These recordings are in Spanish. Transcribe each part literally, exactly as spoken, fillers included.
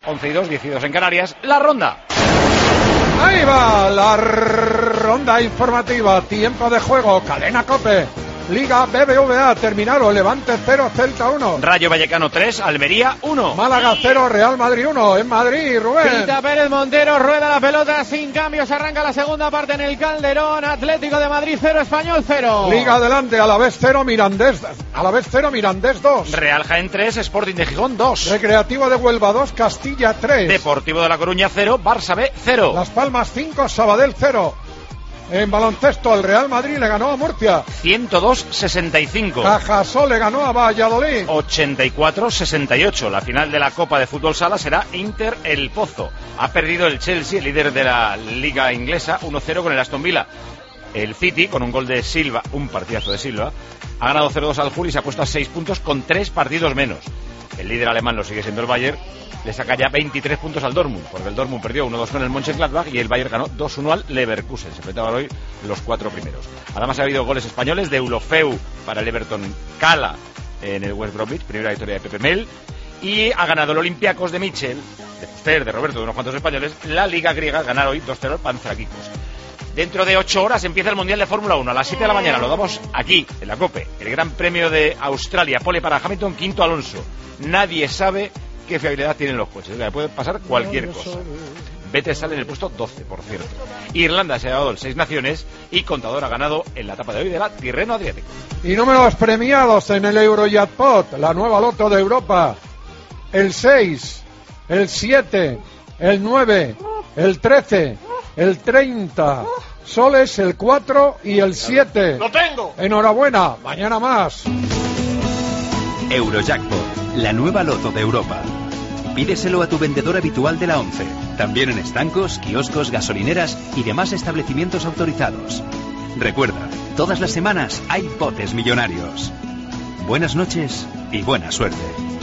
once y dos, diez y dos en Canarias, la ronda. Ahí va la ronda informativa, tiempo de juego, Cadena COPE, Liga B B V A, terminaron Levante cero, Celta uno. Rayo Vallecano tres, Almería uno. Málaga cero, Real Madrid uno. En Madrid, Rubén. Pita Pérez Montero, rueda la pelota sin cambios, arranca la segunda parte en el Calderón. Atlético de Madrid cero, Español cero. Liga adelante, Alavés cero, Mirandés, Alavés cero, Mirandés dos. Real Jaén tres, Sporting de Gijón dos. Recreativo de Huelva dos, Castilla tres. Deportivo de La Coruña cero, Barça B cero. Las Palmas cinco, Sabadell cero. En baloncesto, el Real Madrid le ganó a Murcia. ciento dos a sesenta y cinco. Cajasol le ganó a Valladolid. ochenta y cuatro a sesenta y ocho. La final de la Copa de Fútbol Sala será Inter El Pozo. Ha perdido el Chelsea, el líder de la Liga Inglesa, uno cero con el Aston Villa. El City, con un gol de Silva, un partidazo de Silva, ha ganado cero dos al Hull y se ha puesto a seis puntos con tres partidos menos. El líder alemán lo sigue siendo el Bayern. Le saca ya veintitrés puntos al Dortmund, porque el Dortmund perdió uno dos con el Mönchengladbach y el Bayern ganó dos uno al Leverkusen. Se enfrentaban hoy los cuatro primeros. Además ha habido goles españoles de Eulofeu para el Everton, Cala en el West Bromwich, primera victoria de Pepe Mel, y ha ganado el Olympiacos de Michel, de Fuster, de Roberto, de unos cuantos españoles, la Liga griega, ganar hoy dos cero al Pantheraikos. Dentro de ocho horas empieza el Mundial de Fórmula uno, a las siete de la mañana, lo damos aquí, en la COPE. El Gran Premio de Australia, pole para Hamilton, quinto Alonso. Nadie sabe qué fiabilidad tienen los coches, o sea, puede pasar cualquier cosa. Vettel sale en el puesto doce, por cierto. Irlanda se ha dado el Seis Naciones y Contador ha ganado en la etapa de hoy de la Tirreno Adriático. Y números premiados en el Eurojackpot, la nueva loto de Europa. El seis, el siete, el nueve, el trece, el treinta, soles el cuatro y el siete. ¡Lo tengo! Enhorabuena, mañana más. Eurojackpot, la nueva loto de Europa. Pídeselo a tu vendedor habitual de la ONCE, también en estancos, kioscos, gasolineras y demás establecimientos autorizados. Recuerda, todas las semanas hay botes millonarios. Buenas noches y buena suerte.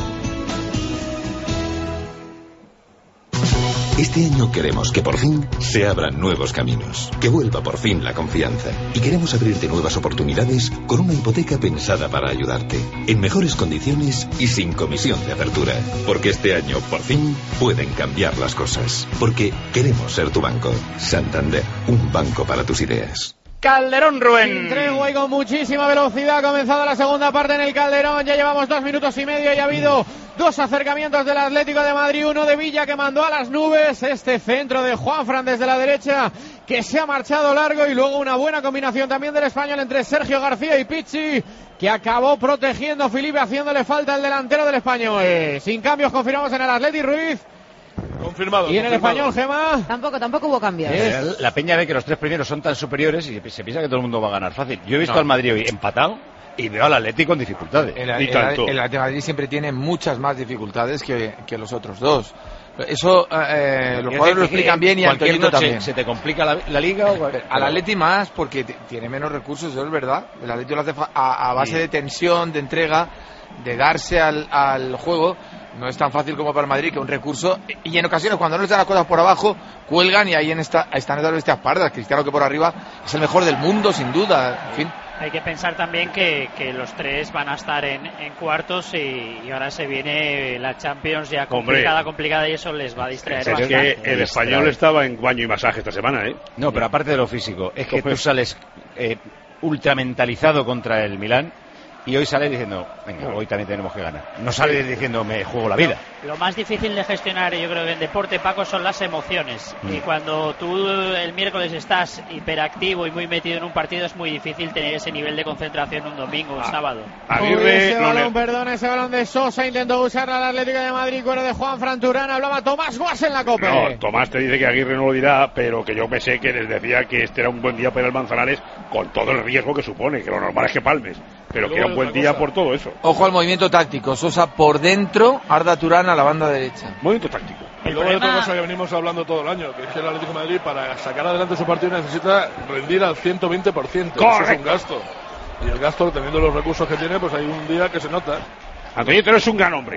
Este año queremos que por fin se abran nuevos caminos, que vuelva por fin la confianza. Y queremos abrirte nuevas oportunidades con una hipoteca pensada para ayudarte, en mejores condiciones y sin comisión de apertura. Porque este año, por fin, pueden cambiar las cosas. Porque queremos ser tu banco. Santander, un banco para tus ideas. Calderón, Rubén. Sin tregua y con muchísima velocidad ha comenzado la segunda parte en el Calderón. Ya llevamos dos minutos y medio y ha habido dos acercamientos del Atlético de Madrid. Uno de Villa que mandó a las nubes. Este centro de Juanfran desde la derecha que se ha marchado largo. Y luego una buena combinación también del español entre Sergio García y Pichi, que acabó protegiendo a Felipe, haciéndole falta el delantero del español. Sin cambios confirmamos en el Atleti Ruiz. Confirmado. ¿Y en el confirmado. español, Gemma? Tampoco, tampoco hubo cambios. Es... La peña ve que los tres primeros son tan superiores y se piensa que todo el mundo va a ganar fácil. Yo he visto no. al Madrid hoy empatado y veo al Atlético con dificultades. El, y el, tanto. el, el Atlético de Madrid siempre tiene muchas más dificultades que, que los otros dos. Eso eh, los jugadores lo explican bien y cualquier Antonio noche también. ¿Se te complica la, la liga? O... Al Atleti más porque t- tiene menos recursos, eso es verdad. El Atleti lo hace fa- a, a base Sí. de tensión, de entrega, de darse al, al juego. No es tan fácil como para el Madrid, que un recurso, y en ocasiones cuando no les dan las cosas por abajo, cuelgan y ahí en esta, están estas bestias pardas. Cristiano, que por arriba es el mejor del mundo, sin duda. En fin. Hay que pensar también que, que los tres van a estar en, en cuartos y, y ahora se viene la Champions ya complicada, Hombre. complicada y eso les va a distraer Es bastante. que el español estaba en baño y masaje esta semana, ¿eh? No, pero aparte de lo físico, es que tú sales eh, ultra mentalizado contra el Milán y hoy sales diciendo, venga, hoy también tenemos que ganar. No sales diciendo, me juego la vida. Lo más difícil de gestionar, yo creo que en deporte, Paco, son las emociones. Mm. Y cuando tú el miércoles estás hiperactivo y muy metido en un partido, es muy difícil tener ese nivel de concentración un domingo o un Ah. sábado. Uy, ese balón, perdón, ese balón de Sosa intentó usar al Atlético de Madrid, cuero de Juan Fran Turán. Hablaba Tomás Guas en la Copa. No, Tomás te dice que Aguirre no lo dirá, pero que yo pensé que les decía que este era un buen día para el Manzanares con todo el riesgo que supone, que lo normal es que palmes, pero que era un buen día por todo eso. Ojo al movimiento táctico. Sosa por dentro, Arda Turán a la banda derecha. Movimiento táctico. Y luego hay otra cosa que venimos hablando todo el año, que es que el Atlético de Madrid, para sacar adelante su partido, necesita rendir al ciento veinte por ciento. Eso es un gasto. Y el gasto, teniendo los recursos que tiene, pues hay un día que se nota. Antoñito, eres un gran hombre.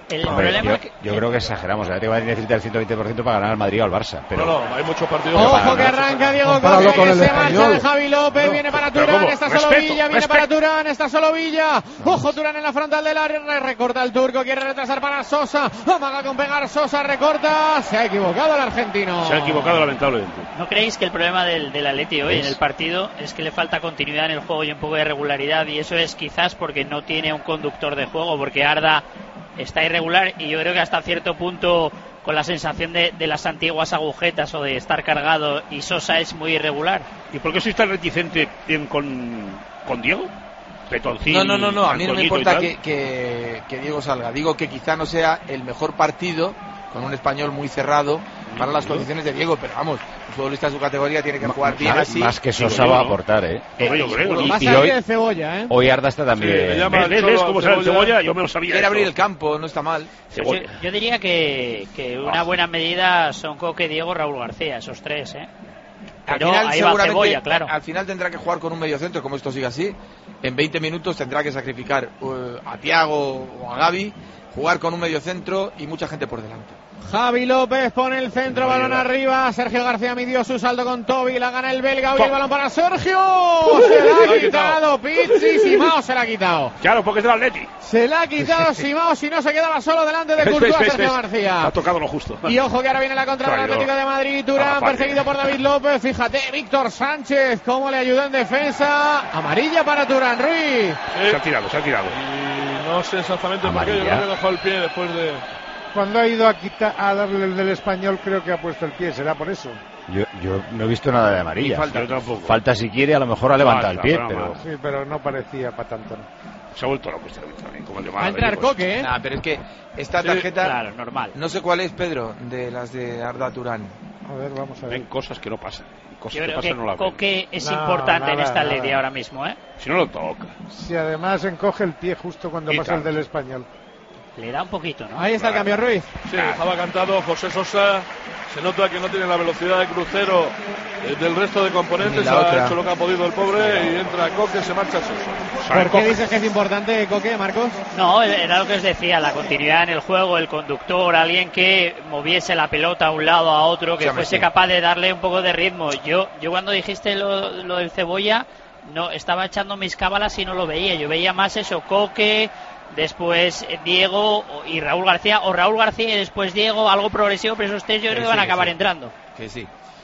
El Hombre, problema yo, que... yo creo que exageramos. El Atlético de Madrid necesita el ciento veinte por ciento para ganar al Madrid o al Barça. Pero... No, no, hay muchos partidos. Ojo que arranca Diego Compáralo Costa, con que el se español. marcha de Javi López, No, viene para pero Turán, ¿cómo? está solo Respeto, Villa, viene respeto. para Turán, está solo Villa. Ojo Turán en la frontal del área, recorta el turco, quiere retrasar para Sosa, amaga con pegar Sosa, recorta, se ha equivocado el argentino. Se ha equivocado lamentablemente. ¿No creéis que el problema del, del Atleti hoy en el partido es que le falta continuidad en el juego y un poco de regularidad? Y eso es quizás porque no tiene un conductor de juego, porque Arda está irregular y yo creo que hasta cierto punto con la sensación de, de las antiguas agujetas o de estar cargado, y Sosa es muy irregular. ¿Y por qué sois tan reticente en- con, con Diego? Petoncín, No, no, no, no, a mí no me Antoñito y importa tal. que, que, que Diego salga. Digo que quizá no sea el mejor partido, con un español muy cerrado, para las condiciones de Diego, pero vamos, un futbolista de su categoría tiene que jugar bien más, así. más que Digo Sosa yo, va a ¿no? aportar, ¿eh? Digo yo, creo, ¿no? y, Va a y salir hoy, de Cebolla, ¿eh? hoy Arda está Sí, le también. llama- ¿Ves, ves, Cholo ves a cómo sale el Cebolla. Cebolla? Yo me lo sabía. Quiere eso. abrir el campo, no está mal. Yo, Cebolla. yo diría que, que una buena medida son Coque, Diego, Raúl García, esos tres, ¿eh? Al Pero final, ahí va seguramente, Cebolla, claro. al final tendrá que jugar con un mediocentro, como esto sigue así. En veinte minutos tendrá que sacrificar uh, a Thiago o a Gavi, jugar con un mediocentro y mucha gente por delante. Javi López pone el centro, No balón llega. arriba. Sergio García midió su salto con Toby, la gana el belga. Hoy el balón para Sergio. Se la ha quitado Pizzi, Simao se la ha quitado. Claro, porque es del Atleti. Se la ha quitado Simao, si no se quedaba solo delante de ¿Ves, Courtois, ves, ves, Sergio ves? García. Ha tocado lo justo. Y ojo que ahora viene la contra del Traidor. Atlético de Madrid. Turán, Ah, vale. perseguido por David López. Fíjate, Víctor Sánchez, cómo le ayudó en defensa. Amarilla para Turán, Ruiz. Se ha tirado, se ha tirado. Y no sé exactamente por qué, yo Amarilla. creo que dejó el pie después de... Cuando ha ido a quitar a darle el del español, creo que ha puesto el pie, será por eso. Yo, yo no he visto nada de amarilla. Y falta. Yo tampoco. Falta si quiere, a lo mejor ha levantado el Falta, pie, pero pero... más. Sí, pero no parecía para tanto. ¿no? Se ha vuelto loco este árbitro también, como el de Va a Málaga, entrar pues. Coque, ¿eh? Nah, pero es que esta Sí, tarjeta, Claro, normal. no sé cuál es, Pedro, de las de Arda Turán. A ver, vamos a ver. Ven cosas que no pasan. Cosas Yo que creo pasan que no las ven. Coque es No, importante en nada, esta Atleti nada. ahora mismo, ¿eh? Si no lo toca. Si además encoge el pie justo cuando Y pasa el tanto. del español. Le da un poquito, ¿no? Ahí está el cambio, Ruiz. Sí, estaba cantado José Sosa. Se nota que no tiene la velocidad de crucero eh, del resto de componentes. Ni la Ha otra. hecho lo que ha podido el pobre y entra Coque, se marcha Sosa. ¿Por qué dices que es importante Coque, Marcos? No, era lo que os decía, la continuidad en el juego, el conductor, alguien que moviese la pelota a un lado a otro, que Sí, hombre, fuese sí. capaz de darle un poco de ritmo. Yo, yo cuando dijiste lo, lo del Cebolla, no estaba echando mis cábalas y no lo veía. Yo veía más eso, Coque, después Diego y Raúl García, o Raúl García y después Diego, algo progresivo, pero esos tres yo creo Sí, que van a sí, acabar sí. entrando. Que sí.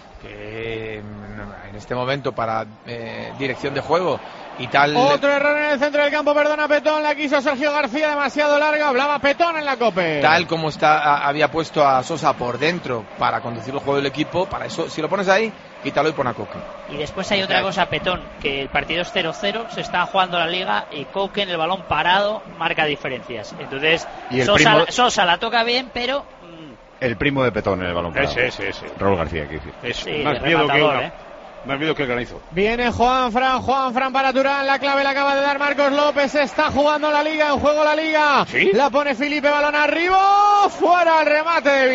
Que mm, en este momento para eh, dirección de juego y tal. Otro error en el centro del campo, perdona Petón, la quiso Sergio García, demasiado larga, hablaba Petón en la Cope. Tal como está, a- había puesto a Sosa por dentro para conducir el juego del equipo, para eso, si lo pones ahí, quítalo y pon a Coque. Y después hay otra cosa, Petón, que el partido es cero cero, se está jugando la liga y Coque en el balón parado marca diferencias. Entonces, Y el Sosa, primo- Sosa la toca bien, pero mm, El primo de Petón en el balón parado. Ese, ese, ese. Raúl García, quiero decir. Es Sí, más de miedo que rematador, una, ¿eh? más miedo que el granizo. Viene Juan Fran, Juan Fran para Turán, la clave la acaba de dar Marcos López, está jugando la liga, en juego la liga. ¿Sí? La pone Felipe, balón arriba, fuera el remate de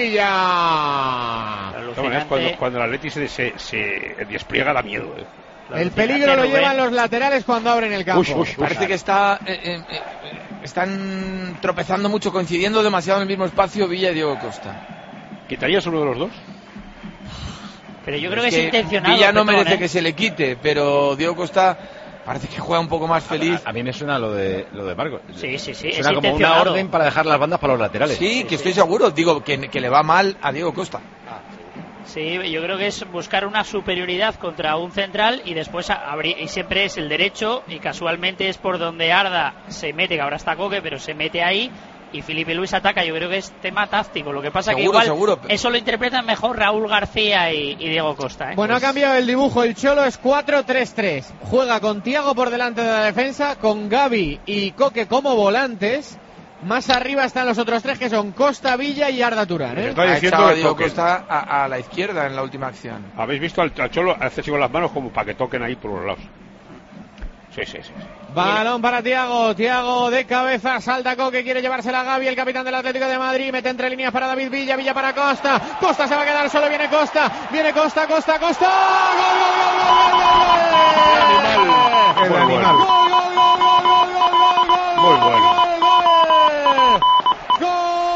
Villa. De todas maneras, cuando, cuando el Atleti se, se, se despliega da miedo. ¿eh? El peligro lo Rubén. llevan los laterales cuando abren el campo. Uy, uy, uy. Parece que está eh, eh, eh, están tropezando mucho, coincidiendo demasiado en el mismo espacio Villa y Diego Costa. ¿Quitarías uno de los dos? Pero yo creo que Es es, intencionado. Villa no Petón, merece ¿eh? que se le quite, pero Diego Costa parece que juega un poco más feliz. A, a mí me suena lo de lo de Marcos. Sí, sí, sí, Suena es como una intencionado. orden para dejar las bandas para los laterales. Sí, que estoy seguro, digo, que, que le va mal a Diego Costa. Sí, yo creo que es buscar una superioridad contra un central y después abrir, y siempre es el derecho y casualmente es por donde Arda se mete, que ahora está Coque, pero se mete ahí y Felipe Luis ataca. Yo creo que es tema táctico, lo que pasa Seguro, que igual seguro. eso lo interpretan mejor Raúl García y, y Diego Costa, ¿eh? Bueno, ha cambiado el dibujo, el Cholo es cuatro tres tres. Juega con Thiago por delante de la defensa, con Gavi y Coque como volantes. Más arriba están los otros tres que son Costa, Villa y Arda Turán, ¿eh? Está Ha diciendo echado a que Diego toquen. Costa a, a la izquierda en la última acción. ¿Habéis visto al, al Cholo hace así con las manos como para que toquen ahí por los lados? Sí, sí, sí. sí. Balón para Thiago, Thiago de cabeza, salta Coque, quiere llevársela a Gavi, el capitán del Atlético de Madrid, mete entre líneas para David Villa, Villa para Costa, Costa se va a quedar solo, viene Costa, viene Costa, Costa, Costa, gol, gol, gol, gol, gol, gol, El Muy animal. bueno. gol, gol, gol, gol, gol, gol, Muy bueno. gol, gol,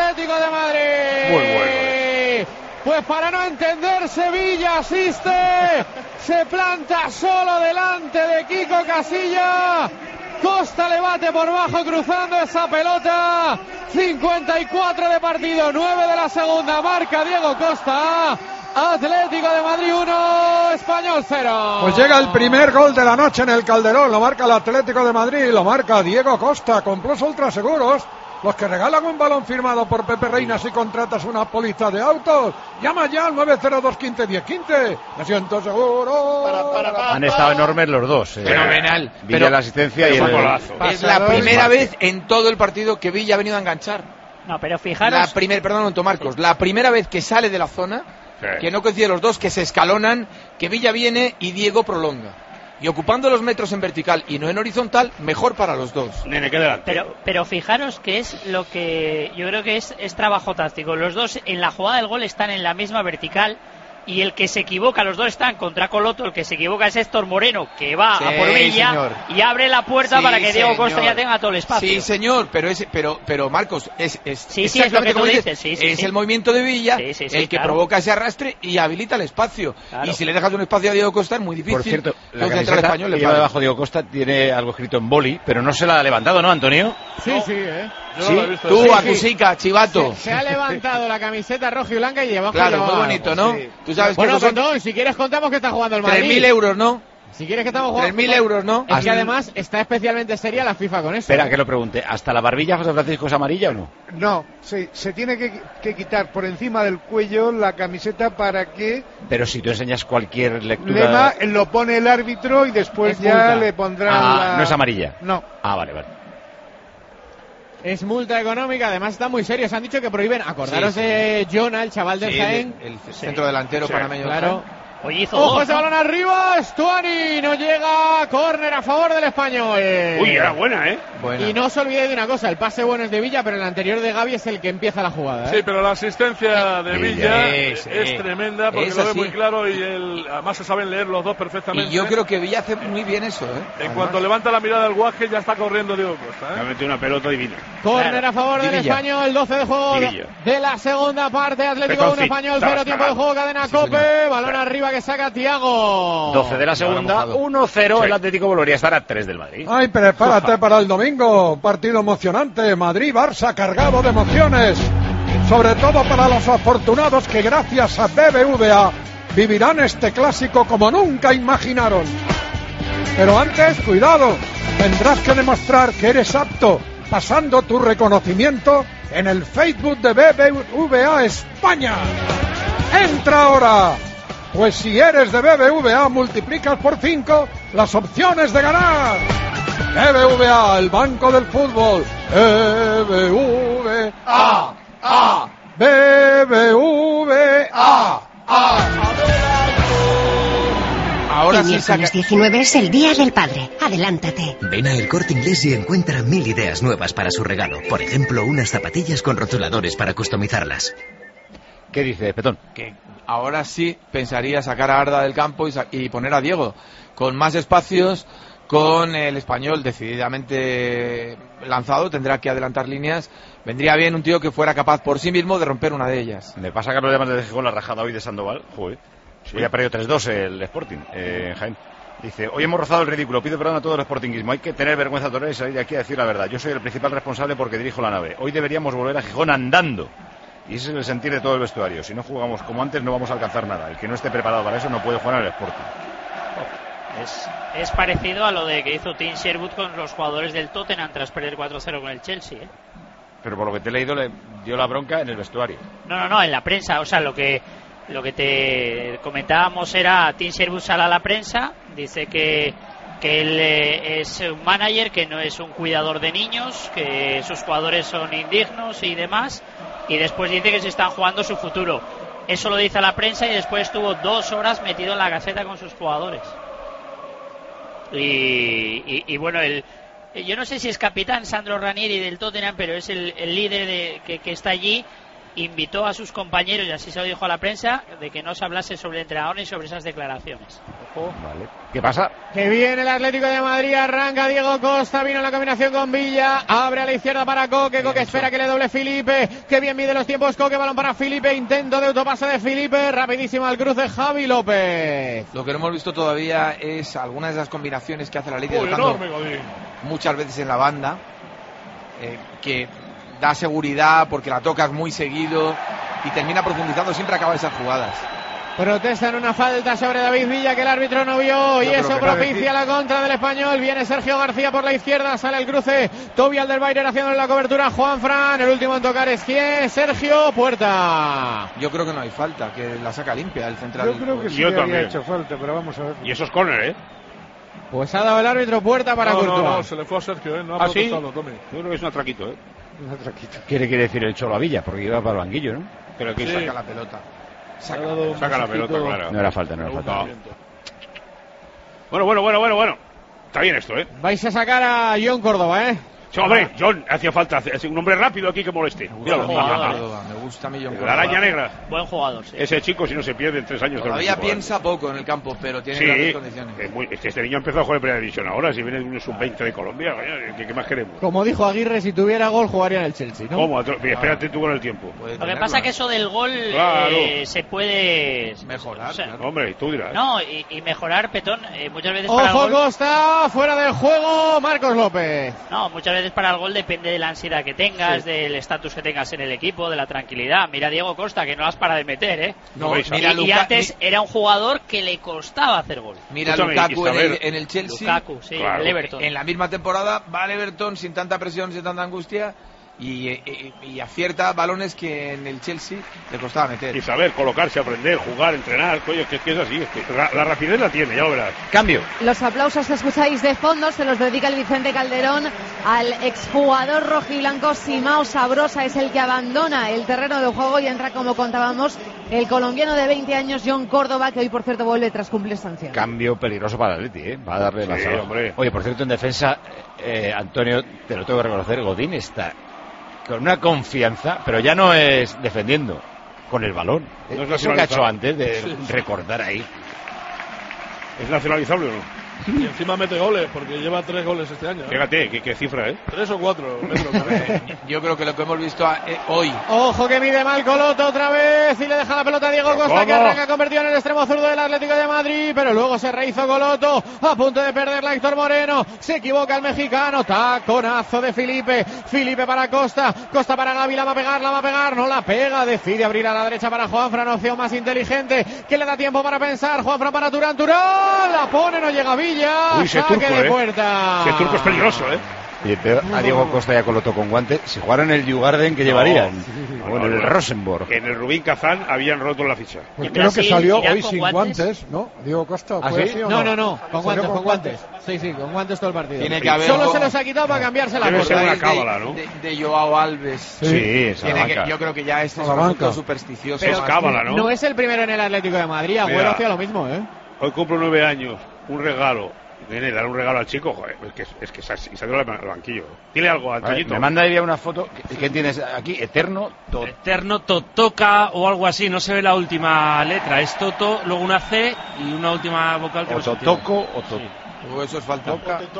Atlético de Madrid. Muy bueno. Pues para no entender, Sevilla asiste, se planta solo delante de Kiko Casilla. Costa le bate por bajo cruzando esa pelota. cincuenta y cuatro de partido, nueve de la segunda, marca Diego Costa. Atlético de Madrid uno, Español cero. Pues llega el primer gol de la noche en el Calderón, lo marca el Atlético de Madrid, lo marca Diego Costa con Plus Ultra Seguros, los que regalan un balón firmado por Pepe Reina si contratas una póliza de autos. Llama ya al nueve cero dos, quince, diez, quince. Me siento seguro. Para, para, para, Han estado enormes los dos. Eh. Fenomenal. Villa pero, la asistencia y el golazo. Es la primera vez en todo el partido que Villa ha venido a enganchar. No, pero fijaros. La primer, perdón, Anto Marcos, la primera vez que sale de la zona, sí. que no coinciden los dos, que se escalonan, que Villa viene y Diego prolonga. Y ocupando los metros en vertical y no en horizontal, mejor para los dos. Nene, que delante. Pero, pero fijaros que es lo que yo creo que es, es trabajo táctico. Los dos en la jugada del gol están en la misma vertical. Y el que se equivoca, los dos están contra Coloto, el que se equivoca es Héctor Moreno, que va sí, a por Villa señor. y abre la puerta sí, para que Diego señor. Costa ya tenga todo el espacio. Sí, señor, pero es, pero, pero Marcos, es, es, sí, sí, es lo que tú dices, sí, sí, es sí. el movimiento de Villa sí, sí, sí, el que claro. provoca ese arrastre y habilita el espacio. Claro. Y si le dejas un espacio a Diego Costa es muy difícil. Por cierto, la un central español que le lleva debajo Diego Costa tiene algo escrito en boli, pero no se la ha levantado, ¿no, Antonio? Sí, no. sí, ¿eh? Yo sí, no lo he visto. Tú, sí, Acusica, chivato. Se, se ha levantado la camiseta roja y blanca y debajo claro, muy bonito, ¿no? Sí. Tú sabes bueno, que Contón, si quieres contamos que está jugando el Madrid. tres mil euros, ¿no? Si quieres que estamos jugando... tres mil euros, ¿no? Es que además está especialmente seria la FIFA con eso. Espera, que lo pregunte. ¿Hasta la barbilla, José Francisco, es amarilla o no? No, sí, se tiene que, que quitar por encima del cuello la camiseta para que... Pero si tú enseñas cualquier lectura... Lema lo pone el árbitro y después es ya multa. le pondrán ah, la... ¿No es amarilla? No. Ah, vale, vale. Es multa económica, además está muy serio. Se han dicho que prohíben. Acordaros sí, sí. de Jonah, el chaval del sí, Jaén. El, el centro delantero sí, panameño. Claro. Oye, hizo Ojo dos, ese ¿no? balón arriba, Stuani, no llega, córner a favor del Español. Uy, era buena, ¿eh? Buena. Y no os olvidéis de una cosa, el pase bueno es de Villa, pero el anterior de Gavi es el que empieza la jugada, ¿eh? Sí, pero la asistencia de Villa es, es tremenda porque es lo ve así. muy claro y el, además se saben leer los dos perfectamente. Y yo creo que Villa hace muy bien eso, ¿eh? En además. cuanto levanta la mirada al guaje ya está corriendo Diego Costa, ¿eh? Me ha metido una pelota divina. Córner claro. a favor del Divilla. Español, el doce de juego Divilla. de la segunda parte, Atlético uno, Español cero, tiempo de juego, cadena sí, Cope, señor. balón claro. arriba que saca Thiago. doce de la segunda, uno cero sí. el Atlético volvería a estar a tres del Madrid. Ay, prepárate para el domingo, partido emocionante, Madrid-Barça cargado de emociones, sobre todo para los afortunados que gracias a B B V A vivirán este clásico como nunca imaginaron. Pero antes, cuidado, tendrás que demostrar que eres apto, pasando tu reconocimiento en el Facebook de B B V A España. ¡Entra ahora! Pues si eres de B B V A, multiplicas por cinco las opciones de ganar. B B V A, el banco del fútbol. B B V A, A, B B V A, A. Ahora el sí miércoles saca... diecinueve es el Día del Padre. Adelántate. Ven a El Corte Inglés y encuentra mil ideas nuevas para su regalo. Por ejemplo, unas zapatillas con rotuladores para customizarlas. ¿Qué dice Petón? Que ahora sí pensaría sacar a Arda del campo y, y poner a Diego con más espacios, con el Español decididamente lanzado, tendrá que adelantar líneas. Vendría bien un tío que fuera capaz por sí mismo de romper una de ellas. Me pasa que lo llamas de con la rajada hoy de Sandoval. Joder, sí. Hoy ha perdido tres dos el Sporting eh, en Jaén. Dice, hoy hemos rozado el ridículo, pido perdón a todo el sportinguismo, hay que tener vergüenza total y salir de aquí a decir la verdad. Yo soy el principal responsable porque dirijo la nave. Hoy deberíamos volver a Gijón andando. Y ese es el sentir de todo el vestuario. Si no jugamos como antes no vamos a alcanzar nada. El que no esté preparado para eso no puede jugar en el Sporting. Es, es parecido a lo de que hizo Tim Sherwood con los jugadores del Tottenham tras perder cuatro cero con el Chelsea, ¿eh? Pero por lo que te he leído le dio la bronca en el vestuario. No, no, no, en la prensa. O sea, lo que lo que te comentábamos era Tim Sherwood sale a la prensa, dice que que él eh, es un manager, que no es un cuidador de niños, que sus jugadores son indignos y demás, y después dice que se están jugando su futuro. Eso lo dice a la prensa y después estuvo dos horas metido en la caseta con sus jugadores. Y, y, y bueno, el, yo no sé si es capitán Sandro Ranieri del Tottenham, pero es el, el líder de, que, que está allí, invitó a sus compañeros, y así se lo dijo a la prensa, de que no se hablase sobre el entrenador ni sobre esas declaraciones. Ojo. Vale. ¿Qué pasa? Que viene el Atlético de Madrid, arranca Diego Costa, vino en la combinación con Villa, abre a la izquierda para Coque, Coque espera que le doble Felipe, que bien mide los tiempos Coque, balón para Felipe, intento de autopase de Felipe, rapidísimo al cruce Javi López. Lo que no hemos visto todavía es algunas de esas combinaciones que hace la Leti, muchas veces en la banda, eh, que da seguridad porque la tocas muy seguido y termina profundizando, siempre acaba esas jugadas. Protestan una falta sobre David Villa que el árbitro no vio, y eso propicia la contra del Español. Viene Sergio García por la izquierda, sale el cruce Toby Alderweireld haciendo la cobertura, Juanfran, el último en tocar es quién, Sergio Puerta. Yo creo que no hay falta, que la saca limpia el central. Yo creo que sí Yo había también. hecho falta, pero vamos a ver. Y eso es córner, ¿eh? Pues ha dado el árbitro Puerta para no, Courtois. No, no, se le fue a Sergio, ¿eh? No ha ¿Ah, sí? protestado, Tommy. Yo creo que es un atraquito, ¿eh? Un atraquito. Quiere, quiere decir el Cholo a Villa, porque iba para el banquillo, ¿no? Pero aquí Sí. saca, Saca la pelota. Saca, la, saca la pelota, claro. No era falta, no era falta. Bueno, bueno, bueno, bueno, bueno. Está bien esto, ¿eh? Vais a sacar a John Córdoba, ¿eh? Sí, hombre, John, hacía falta hace- un hombre rápido aquí que moleste. Míralo. Me gusta mi John La Córdoba. araña negra. Buen jugador, sí. Ese chico, si no se pierde en tres años. Todavía del piensa poco en el campo, pero tiene Sí, grandes condiciones. es muy- este, este niño ha empezado a jugar en primera división ahora. Si viene de un sub veinte de Colombia, vaya, ¿qué, qué más queremos? Como dijo Aguirre, si tuviera gol jugaría en el Chelsea, ¿no? ¿Cómo? Atro- Espérate tú con el tiempo. Lo que pasa es que eso del gol Claro. eh, se puede mejorar. o sea, Hombre, tú dirás. no, y, y mejorar, Petón, eh, muchas veces para el Ojo gol. Costa, fuera del juego, Marcos López. No, muchas veces para el gol depende de la ansiedad que tengas, Sí. del estatus que tengas en el equipo, de la tranquilidad. Mira a Diego Costa, que no las para de meter, ¿eh? No, y, mira, y Luka- antes mi- era un jugador que le costaba hacer gol. Mira a Escúchame, Lukaku en el, Isabel. en el Chelsea. Lukaku, sí, Claro. el Everton. En la misma temporada va al Everton sin tanta presión, sin tanta angustia y, y, y acierta balones que en el Chelsea le costaba meter. Y saber colocarse, aprender, jugar, entrenar, coño, es que es, que es así. Es que la, la rapidez la tiene, ya lo verás. Cambio. Los aplausos que escucháis de fondo se los dedica el Vicente Calderón al exjugador rojiblanco. Simao Sabrosa es el que abandona el terreno de juego y entra, como contábamos, el colombiano de veinte años, John Córdoba, que hoy por cierto vuelve tras cumplir sanción. Cambio peligroso para el Atleti, ¿eh? Va a darle Sí, la salva. hombre. Oye, por cierto, en defensa, eh, Antonio, te lo tengo que reconocer, Godín está con una confianza, pero ya no es defendiendo, con el balón. No es Eso que ha hecho nacionalizado. antes de Sí, sí. recordar ahí. ¿Es nacionalizable o no? Y encima mete goles, porque lleva tres goles este año. ¿eh? Fíjate, qué, qué cifra, ¿eh? Tres o cuatro. metros, ¿no? Yo creo que lo que hemos visto a- eh, hoy. Ojo que mide mal Coloto otra vez y le deja la pelota a Diego Costa, ¿Cómo? que arranca convertido en el extremo zurdo del Atlético de Madrid, pero luego se rehizó Coloto, a punto de perderla Héctor Moreno, se equivoca el mexicano, taconazo de Felipe, Felipe para Costa, Costa para Gavi, la va a pegar, la va a pegar, no la pega, decide abrir a la derecha para Juanfran, opción más inteligente, que le da tiempo para pensar, Juanfran para Turán, Turán, la pone, no llega Villa, Uy, ese saque turco, de ¿eh? puerta. Ese turco es peligroso, ¿eh? Y pero a Diego Costa ya Coloto con guante. Si jugaran el Jugarden, ¿qué llevarían? No, O en no, el no. Rosenborg. En el Rubín Kazán habían roto la ficha. Pues ¿En creo que Brasil salió irán hoy con sin guantes? guantes, ¿no? Diego Costa, ¿Ah, ¿fue sí? así o No, no, no, con ¿Salió guantes, con guantes. Sí, sí, con guantes todo el partido. Tiene que haber Solo algo- se los ha quitado para cambiarse la Debe ser corta. una de, cábala, ¿no? de, de Joao Alves. Sí, esa Tiene que- banca. yo creo que ya este es A la un asunto banca. supersticioso. Es más. cábala, ¿no? No es el primero en el Atlético de Madrid, Agüero Mira. hacía lo mismo, ¿eh? Hoy cumplo nueve años, un regalo. Nene, dar un regalo al chico, joder, es que, es que se ha se ha ido al banquillo. Dile algo, Vale, Antoñito. me manda ahí una foto. ¿Qué, qué tienes aquí? Eterno. To- Eterno Totoca o algo así, no se ve la última letra, es Toto, luego una C y una última vocal que o no se entiende. Totoco o to- Sí. Uh, eso es falta.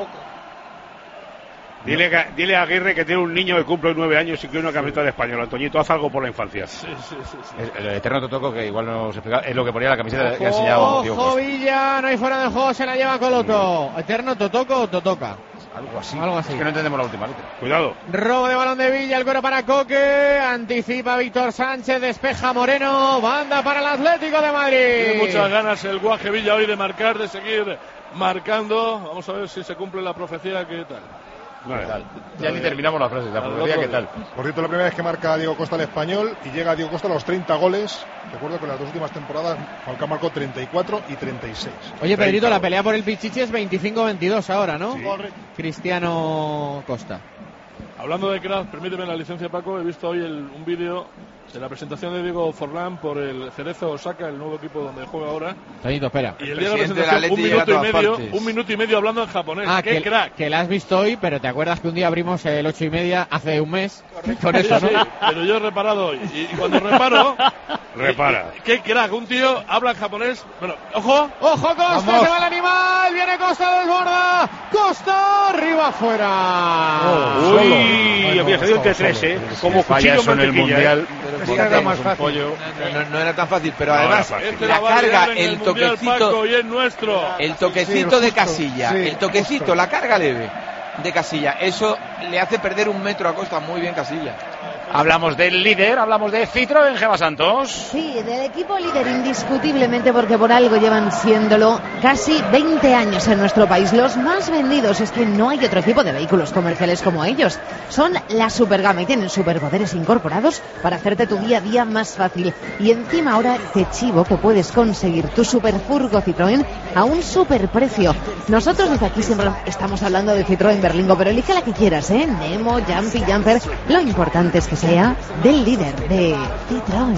Dile, que- dile a Aguirre que tiene un niño que cumple nueve años y quiere una camiseta de español. Antoñito, haz algo por la infancia. Sí, sí, sí, sí. El, el Eterno Totoco, que igual no se explica, es lo que ponía la camiseta que ha enseñado Diego Ojo Costa. Villa, no hay fuera de juego, se la lleva Coloto. Eterno Totoco o Totoca. Algo así. Algo así. Es que no entendemos la última letra. Cuidado. Robo de balón de Villa, el cuero para Coque, anticipa Víctor Sánchez, despeja Moreno, banda para el Atlético de Madrid. Tiene muchas ganas el Guaje Villa hoy de marcar, de seguir marcando. Vamos a ver si se cumple la profecía, ¿qué tal? Vale. Ya ni terminamos la frase, la Al profecía, otro ¿qué día. tal? Por cierto, la primera vez que marca Diego Costa al Español y llega Diego Costa a los treinta goles. Recuerdo que en las dos últimas temporadas Falcao marcó treinta y cuatro y treinta y seis. Oye, Pedrito, treinta la pelea por el Pichichi es veinticinco veintidós ahora, ¿no? Sí. Cristiano Costa. Hablando de crack, permíteme la licencia, Paco. He visto hoy el- un vídeo de la presentación de Diego Forlán por el Cerezo Osaka, el nuevo equipo donde juega ahora. Toñito, espera. Y el día de la presentación, un minuto y medio, un minuto y medio hablando en japonés. Ah, ¡Qué que, crack! Que la has visto hoy, pero te acuerdas que un día abrimos el ocho y media hace un mes. Con eso, sí, ¿no? sí, pero yo he reparado hoy. Y, y cuando reparo... Repara. ¡Qué crack! Un tío habla en japonés. Bueno, ¡ojo! ¡Ojo, Costa! Vamos. ¡Se va el animal! ¡Viene Costa, desborda! ¡Costa! ¡Arriba, afuera! Oh, uy, había salido entre tres, ¿eh? Como cuchillo en el mundial. Pero era más fácil. No, no, no era tan fácil, pero además Este la la va a carga, liar en el, el Mundial, toquecito, Paco, y es nuestro. el toquecito Sí, de justo, Casilla, sí, el toquecito, justo. la carga leve de Casilla, eso le hace perder un metro a Costa. Muy bien, Casilla. Hablamos del líder, hablamos de Citroën, Gema Santos. Sí, del equipo líder indiscutiblemente, porque por algo llevan siéndolo casi veinte años en nuestro país. Los más vendidos, es que no hay otro tipo de vehículos comerciales como ellos. Son la supergama y tienen superpoderes incorporados para hacerte tu día a día más fácil. Y encima ahora te chivo que puedes conseguir tu superfurgo Citroën a un superprecio. Nosotros desde aquí siempre estamos hablando de Citroën Berlingo, pero elige la que quieras, ¿eh? Nemo, Jumpy, Jumper. Lo importante es que sea del líder de Citroën.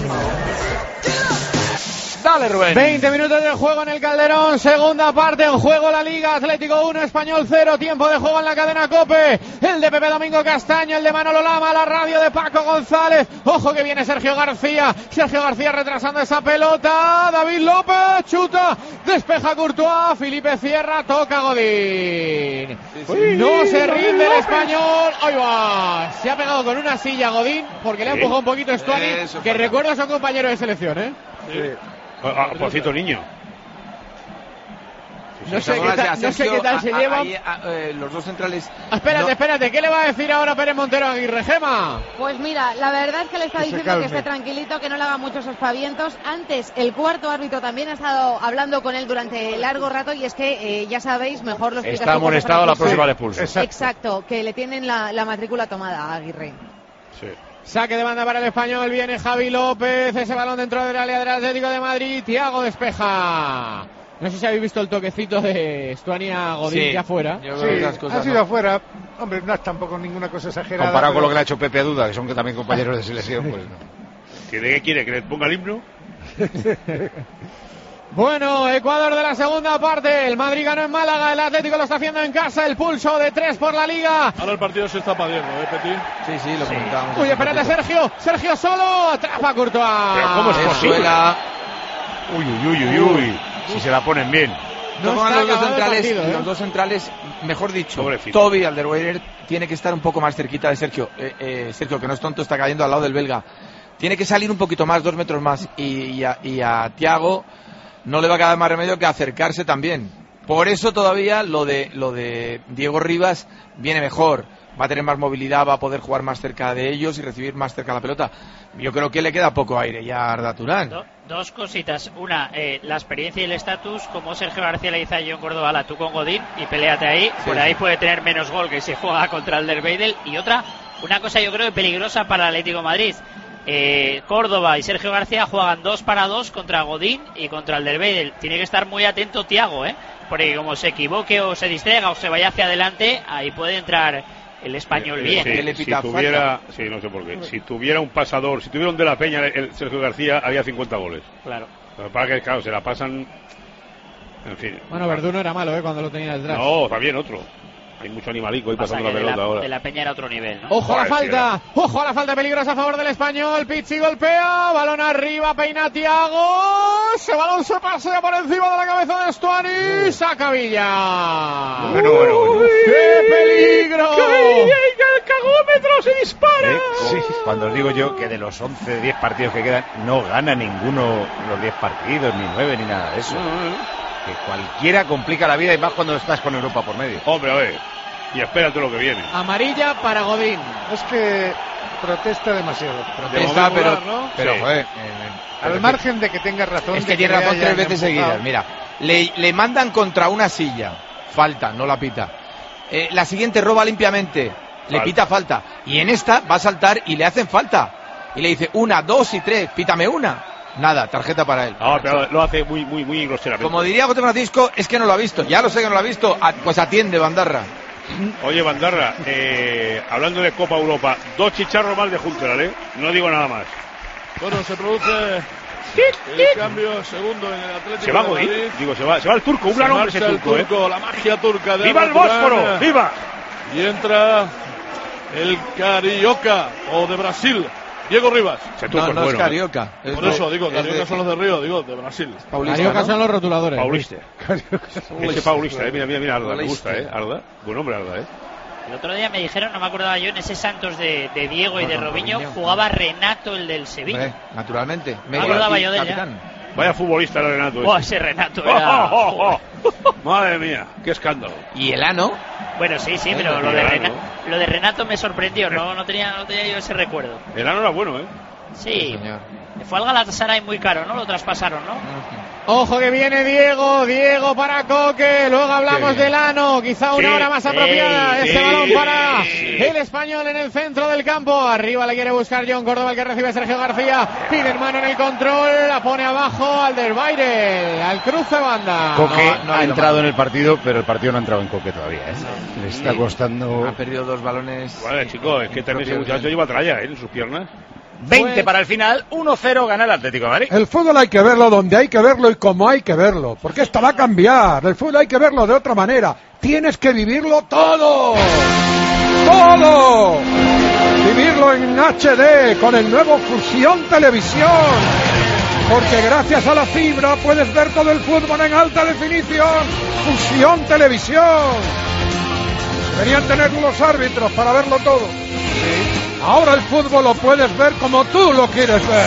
Dale, Rubén. veinte minutos de juego en el Calderón, segunda parte en juego la Liga, Atlético uno, Español cero, tiempo de juego en la cadena COPE, el de Pepe Domingo Castaño, el de Manolo Lama, la radio de Paco González, ojo que viene Sergio García, Sergio García retrasando esa pelota, David López, chuta, despeja Courtois, Felipe cierra, toca Godín, sí. no se rinde el Español, ahí va, se ha pegado con una silla Godín, porque le ha empujado un poquito Stuani, Eso, que para. recuerdo a su compañero de selección, ¿eh. Sí. Ah, por cierto, niño. No sé qué tal, no sé qué tal se a- a- lleva. ahí, a- eh, los dos centrales. Espérate, no- espérate, ¿qué le va a decir ahora Pérez Montero a Aguirre, Gema? Pues mira, la verdad es que le está Que se diciendo calme. que esté tranquilito, que no le haga muchos aspavientos. Antes, el cuarto árbitro también ha estado hablando con él durante largo rato y es que, eh, ya sabéis, mejor lo explica Está su amonestado, la Francisco. próxima le expulso. Exacto. Exacto, que le tienen la, la matrícula tomada a Aguirre. Sí. Saque de banda para el Español, viene Javi López, ese balón dentro del área del Atlético de Madrid, Thiago despeja. No sé si habéis visto el toquecito de Stuani a Godín Sí. ya fuera. Yo creo Sí, que esas cosas ha sido no. afuera. Hombre, no es tampoco ninguna cosa exagerada. Comparado con pero- lo que le ha hecho Pepe a Duda, que son que también compañeros de selección, pues no. ¿Que ¿De qué quiere? ¿Que le ponga el himno? Bueno, Ecuador de la segunda parte, el Madrid ganó en Málaga, el Atlético lo está haciendo en casa, el pulso de tres por la Liga. Ahora el partido se está perdiendo, ¿eh, Petit? Sí, sí, lo comentábamos. Uy, espérate, Sergio, Sergio solo, atrapa a Courtois. Pero ¿cómo es posible? Venezuela. Uy, uy, uy, uy, uy. Si se la ponen bien. No No está los dos acabado el centrales, partido, ¿eh? los dos centrales, mejor dicho, Pobrecito. Toby Alderweireld tiene que estar un poco más cerquita de Sergio. Eh, eh, Sergio, que no es tonto, está cayendo al lado del belga. Tiene que salir un poquito más, dos metros más. Y, y a, y a Thiago no le va a quedar más remedio que acercarse también. Por eso todavía lo de lo de Diego Rivas viene mejor. Va a tener más movilidad, va a poder jugar más cerca de ellos y recibir más cerca la pelota. Yo creo que le queda poco aire ya a Arda Turán. Do- dos cositas. Una, eh, la experiencia y el estatus, como Sergio García le dice a John Córdoba, "Ala, tú con Godín y peleate ahí". Sí, Por sí. ahí puede tener menos gol que si juega contra el Derbeidel. Y otra, una cosa yo creo que peligrosa para el Atlético de Madrid. Eh, Córdoba y Sergio García juegan dos para dos contra Godín y contra el Derbeidel. Tiene que estar muy atento Thiago, ¿eh? Porque como se equivoque o se distraiga o se vaya hacia adelante, ahí puede entrar el Español Eh, bien. sí, ¿Qué le si pita tuviera, sí, no sé por qué. Si tuviera un pasador, si tuviera un de la Peña, el Sergio García haría cincuenta goles. Claro. Lo que pasa es que, claro, se la pasan. En fin. Bueno, Verdú no era malo, ¿eh? Cuando lo tenía detrás. No, también otro. Hay mucho animalico ahí Pasa pasando la que de pelota la, ahora. de la Peña era otro nivel, ¿no? Ojo a la Joder, falta, ojo a la falta peligrosa a favor del Español. Pizzi golpea, balón arriba, peina Thiago. Ese balón se pasea por encima de la cabeza de Stuani. Saca Villa. Bueno, bueno, bueno. ¡Qué peligro! ¡El cagómetro se dispara! ¿Eh? Sí, cuando os digo yo que de los once, diez partidos que quedan, no gana ninguno los diez partidos, ni nueve, ni nada de eso. Que cualquiera complica la vida y más cuando estás con Europa por medio. Hombre, a ver. Y espérate lo que viene. Amarilla para Godín. Es que protesta demasiado. Protesta, pero, Regular, ¿no? pero Sí. joder, eh, Al margen de que tenga razón. es de que tiene le razón hayan tres veces empujado. seguidas. Mira, le, le mandan contra una silla, falta, no la pita. Eh, la siguiente roba limpiamente, le Falta. pita falta. Y en esta va a saltar y le hacen falta. Y le dice una, dos y tres, pítame una. Nada, tarjeta para él. Ah, pero lo hace muy, muy, muy groseramente. Como diría José Francisco, es que no lo ha visto. Ya lo sé que no lo ha visto. A- pues atiende, Bandarra. Oye, Bandarra, eh, hablando de Copa Europa, dos chicharros más de Junteral, ¿eh? No digo nada más. Bueno, se produce el cambio segundo en el Atlético Se va de Godín, Madrid. digo, se va, se va el turco, un Se gran hombre ese marcha el turco, turco, ¿eh? la magia turca de ¡Viva el Arda Turán! Bósforo! ¡Viva! Y entra el Carioca, o de Brasil, Diego Rivas. No, no es Carioca. Es Por de- eso digo, es Carioca de- son los de Río, digo, de Brasil. Paulista, Carioca ¿no? son los rotuladores. Paulista. Ese Paulista, eh. Mira, mira, mira, Arda, me gusta, eh. Arda. Buen hombre, Arda, eh. El otro día me dijeron, no me acordaba yo, en ese Santos de, de Diego y de Bueno, Robinho Robinho. jugaba Renato, el del Sevilla. Hombre, naturalmente. Me acordaba yo de él, capitán. Vaya futbolista era Renato. Oh, ese. ese Renato era... Oh, oh, oh. Madre mía, qué escándalo. Y el ano. Bueno, sí, sí, Eh, pero lo de, Renato. Renato, lo de Renato me sorprendió, no, no, tenía, no tenía yo ese recuerdo. El ano era bueno, eh. Sí, fue al Galatasaray muy caro, ¿no? Lo traspasaron, ¿no? Ojo que viene Diego, Diego para Coque, luego hablamos del ano, quizá una Sí, hora más sí, apropiada, este sí, balón para sí. el español en el centro del campo, arriba le quiere buscar John Córdoba, el que recibe Sergio García, pide mano en el control, la pone abajo al Derweireld, al cruce banda. Coque No, no ha ha ido entrado mal. en el partido, pero el partido no ha entrado en Coque todavía, ¿eh? Le está Sí. costando... Ha perdido dos balones. Vale, chico, es que también ese Propio- muchacho lleva tralla, eh, en sus piernas. veinte para el final, uno cero gana el Atlético de Madrid. El fútbol hay que verlo donde hay que verlo y como hay que verlo, porque esto va a cambiar. El fútbol hay que verlo de otra manera. Tienes que vivirlo todo. ¡Todo! Vivirlo en H D con el nuevo Fusión Televisión. Porque gracias a la fibra puedes ver todo el fútbol en alta definición. Fusión Televisión. Deberían tener los árbitros para verlo todo. Ahora el fútbol lo puedes ver como tú lo quieres ver.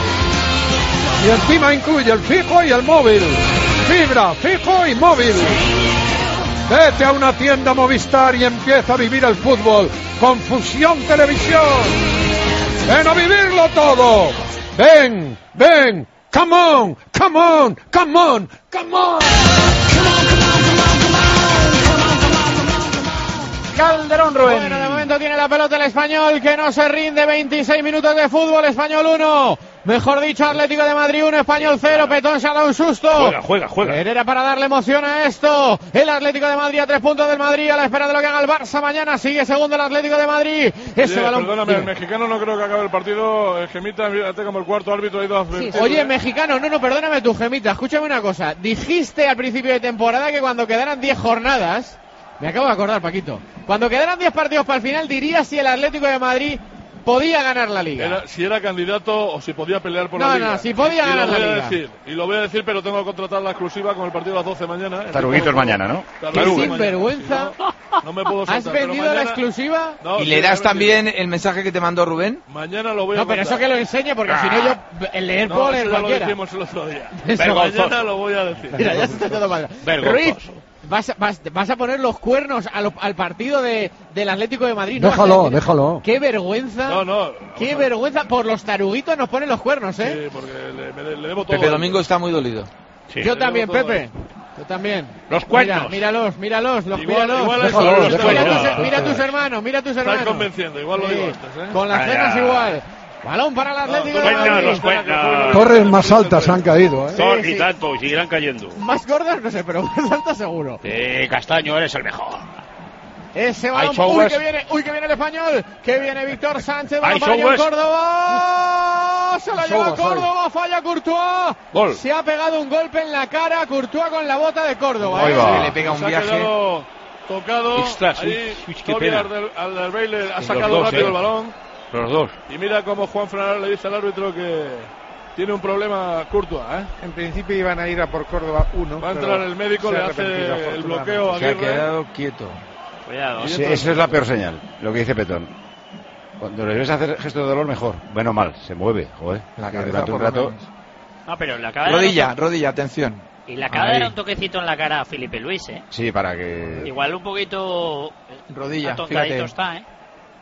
Y encima incluye el fijo y el móvil. Fibra, fijo y móvil. Vete a una tienda Movistar y empieza a vivir el fútbol con Fusión Televisión. Ven a vivirlo todo. Ven, ven. Come on, come on, come on, come on. Calderón Rubén. Bueno, de momento tiene la pelota el Español que no se rinde. veintiséis minutos de fútbol. Español uno. Mejor dicho, Atlético de Madrid uno, Español cero. Petón se ha dado un susto. Juega, juega, juega. Herrera para darle emoción a esto. El Atlético de Madrid a tres puntos del Madrid a la espera de lo que haga el Barça mañana. Sigue segundo el Atlético de Madrid. Ese Oye, balón. Perdóname, Dime. el mexicano no creo que acabe el partido. El Gemita, fíjate como el cuarto árbitro ha ido a advertir. Oye, mexicano, no, no, perdóname tu Gemita. Escúchame una cosa. Dijiste al principio de temporada que cuando quedaran diez jornadas. Me acabo de acordar, Paquito. Cuando quedaran diez partidos para el final, dirías si el Atlético de Madrid podía ganar la Liga. Era- si era candidato o si podía pelear por No, la Liga. no, si podía y ganar lo voy la a Liga. Decir, y lo voy a decir, pero tengo que contratar la exclusiva con el partido a las doce mañana. El Taruguitos tipo de mañana, juego. ¿no? Qué Taruguitos sinvergüenza. mañana. No, no me puedo ¿Has saltar, pero vendido la mañana- exclusiva? No, ¿Y sí, le das he también el mensaje que te mandó Rubén? Mañana lo voy a No, pero contar. eso que lo enseñe, porque si no yo el leer No, puedo eso leer ya lo cualquiera. dijimos el otro día. Eso. Mañana lo voy a decir. Mira, ya se está todo mal. Vergonzoso. Ruiz, vas, a- vas, vas a poner los cuernos a lo- al partido de, del Atlético de Madrid. ¿no? Déjalo, Vas a decir- déjalo. Qué vergüenza. No, no. Qué vergüenza. Por los taruguitos nos ponen los cuernos, ¿eh? Sí, porque le, me- le debo todo. Pepe Domingo está muy dolido. Yo también, Le debo todo Pepe. Yo también. Los cuernos. Mira, míralos, míralos, los Igual- míralos. igual Déjalo, eso, déjalo. Mira, tus, déjalo. mira tus hermanos, mira tus Estás hermanos. convenciendo, igual lo Sí, digo antes, ¿eh? Con las Ah, cenas ya. igual. Balón para el Atlético de Cuernos, Madrid. los cuernos. Torres más altas han caído, ¿eh? Son sí. y tanto, y seguirán cayendo. Más gordas no sé, pero más altas seguro. Eh, Castaño, eres el mejor. Ese balón, Hay uy showers. que viene, uy que viene el español, que viene Víctor Sánchez, balón Hay para John showers. Córdoba, se la lleva Showers, Córdoba, falla Courtois, Gol. se ha pegado un golpe en la cara, Courtois con la bota de Córdoba. Ahí ¿eh? va. Que le pega un Se ha viaje. quedado tocado. Extras, Ahí, uy, uy, qué Toby pena. Alder- Alderweireld ha Los sacado dos, rápido eh. el balón. Los dos. Y mira cómo Juan Fran le dice al árbitro que tiene un problema Courtois, ¿eh? En principio iban a ir a por Córdoba uno. Va a entrar el médico, le hace el bloqueo a Se ha Aguirre. quedado quieto. Cuidado. Sí, eso es la peor señal, lo que dice Petón. Cuando le ves hacer gesto de dolor, mejor. Bueno, mal, se mueve, joder. La Que cabeza durante un por lo rato. menos. No, pero le acaba de dar Rodilla, un rodilla, atención. to- Y le acaba de Ahí. dar un toquecito en la cara a Felipe Luis, ¿eh? Sí, para que. Igual un poquito Rodilla, atontadito fíjate. está, ¿eh?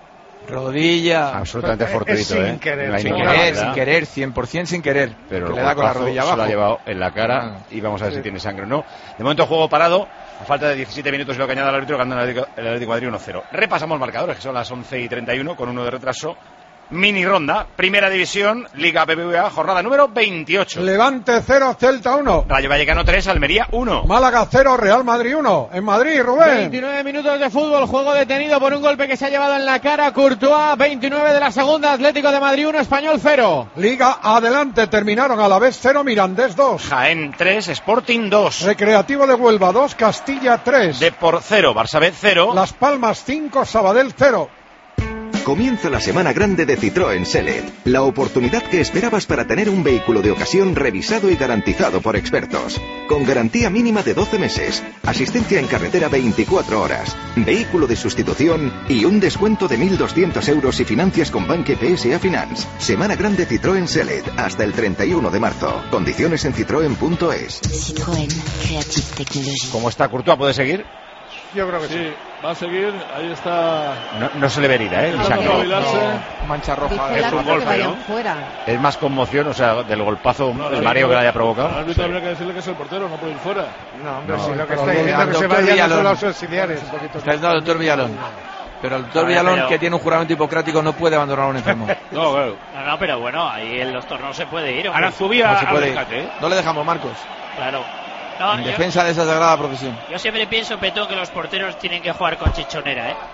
Rodilla. Absolutamente Es fortuito, sin ¿eh? querer, No hay Sin ninguna querer, maldad. sin querer, cien por ciento sin querer. Pero que el le da con la golpazo rodilla se abajo. lo ha llevado en la cara Ah. y vamos a ver Sí. si tiene sangre o no. De momento juego parado, a falta de diecisiete minutos y lo que añade el árbitro, ganando el Atlético, el Atlético de Madrid uno cero. Repasamos marcadores, que son las once y treinta y uno, con uno de retraso. mini ronda. Primera división, Liga B B V A, jornada número veintiocho. Levante cero, Celta uno. Rayo Vallecano tres, Almería uno. Málaga cero, Real Madrid uno. En Madrid, Rubén. veintinueve minutos de fútbol, juego detenido por un golpe que se ha llevado en la cara Courtois. veintinueve de la segunda, Atlético de Madrid uno, Español cero. Liga adelante, terminaron a la vez cero, Mirandés dos. Jaén tres, Sporting dos. Recreativo de Huelva dos, Castilla tres. Depor cero, Barça B cero. Las Palmas cinco, Sabadell cero. Comienza la semana grande de Citroën Select, la oportunidad que esperabas para tener un vehículo de ocasión revisado y garantizado por expertos, con garantía mínima de doce meses, asistencia en carretera veinticuatro horas, vehículo de sustitución y un descuento de mil doscientos euros si financias con Banque P S A Finance. Semana grande Citroën Select hasta el treinta y uno de marzo. Condiciones en citroen punto es. Citroën, Creative Technology. ¿Cómo está Courtois? ¿Puede seguir? Yo creo que sí. sí. Va a seguir, ahí está. No, no se le ve herida, ¿eh? No, no. Mancha roja. Es un golpe, ¿no? Fuera. Es más conmoción, o sea, del golpazo, no, el mareo que le haya provocado. Al árbitro habría que decirle que es el portero, no puede ir fuera. No, hombre, no, si lo que está diciendo que se vayan solo los auxiliares. Está diciendo el doctor Villalón. Pero el doctor Villalón, pero... que tiene un juramento hipocrático, no puede abandonar a un enfermo. No, claro. No, no, pero bueno, ahí el doctor no se puede ir. Ahora subía, no se puede ir. No le dejamos, Marcos. Claro. No, en yo, defensa de esa sagrada profesión. Yo siempre pienso, Petón, que los porteros tienen que jugar con chichonera, ¿eh?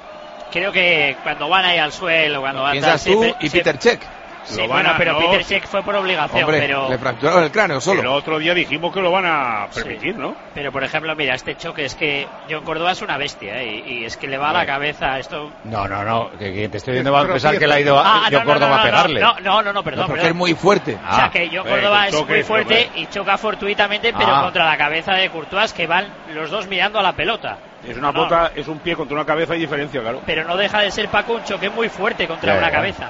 Creo que cuando van ahí al suelo, cuando van... Piensas tú siempre, y Peter Cech. Sí, bueno, a, pero no, Peter Cech fue por obligación. Hombre, pero le fracturaron el cráneo solo. El otro día dijimos que lo van a permitir, sí. ¿no? Pero, por ejemplo, mira, este choque es que John Córdoba es una bestia, ¿eh? y, y es que le va a la cabeza esto... No, no, no, que, que te estoy viendo va a pensar que le ha ido a ah, John no, Córdoba no, no, a pegarle. No, no, no, no, perdón. No, porque perdón. es muy fuerte. Ah, o sea, que John Córdoba es muy fuerte y choca fortuitamente, pero ah. contra la cabeza de Courtois, que van los dos mirando a la pelota. Es una no, pota, no. es un pie contra una cabeza y diferencia, claro. Pero no deja de ser, Paco, un choque muy fuerte contra ya, una ya. cabeza.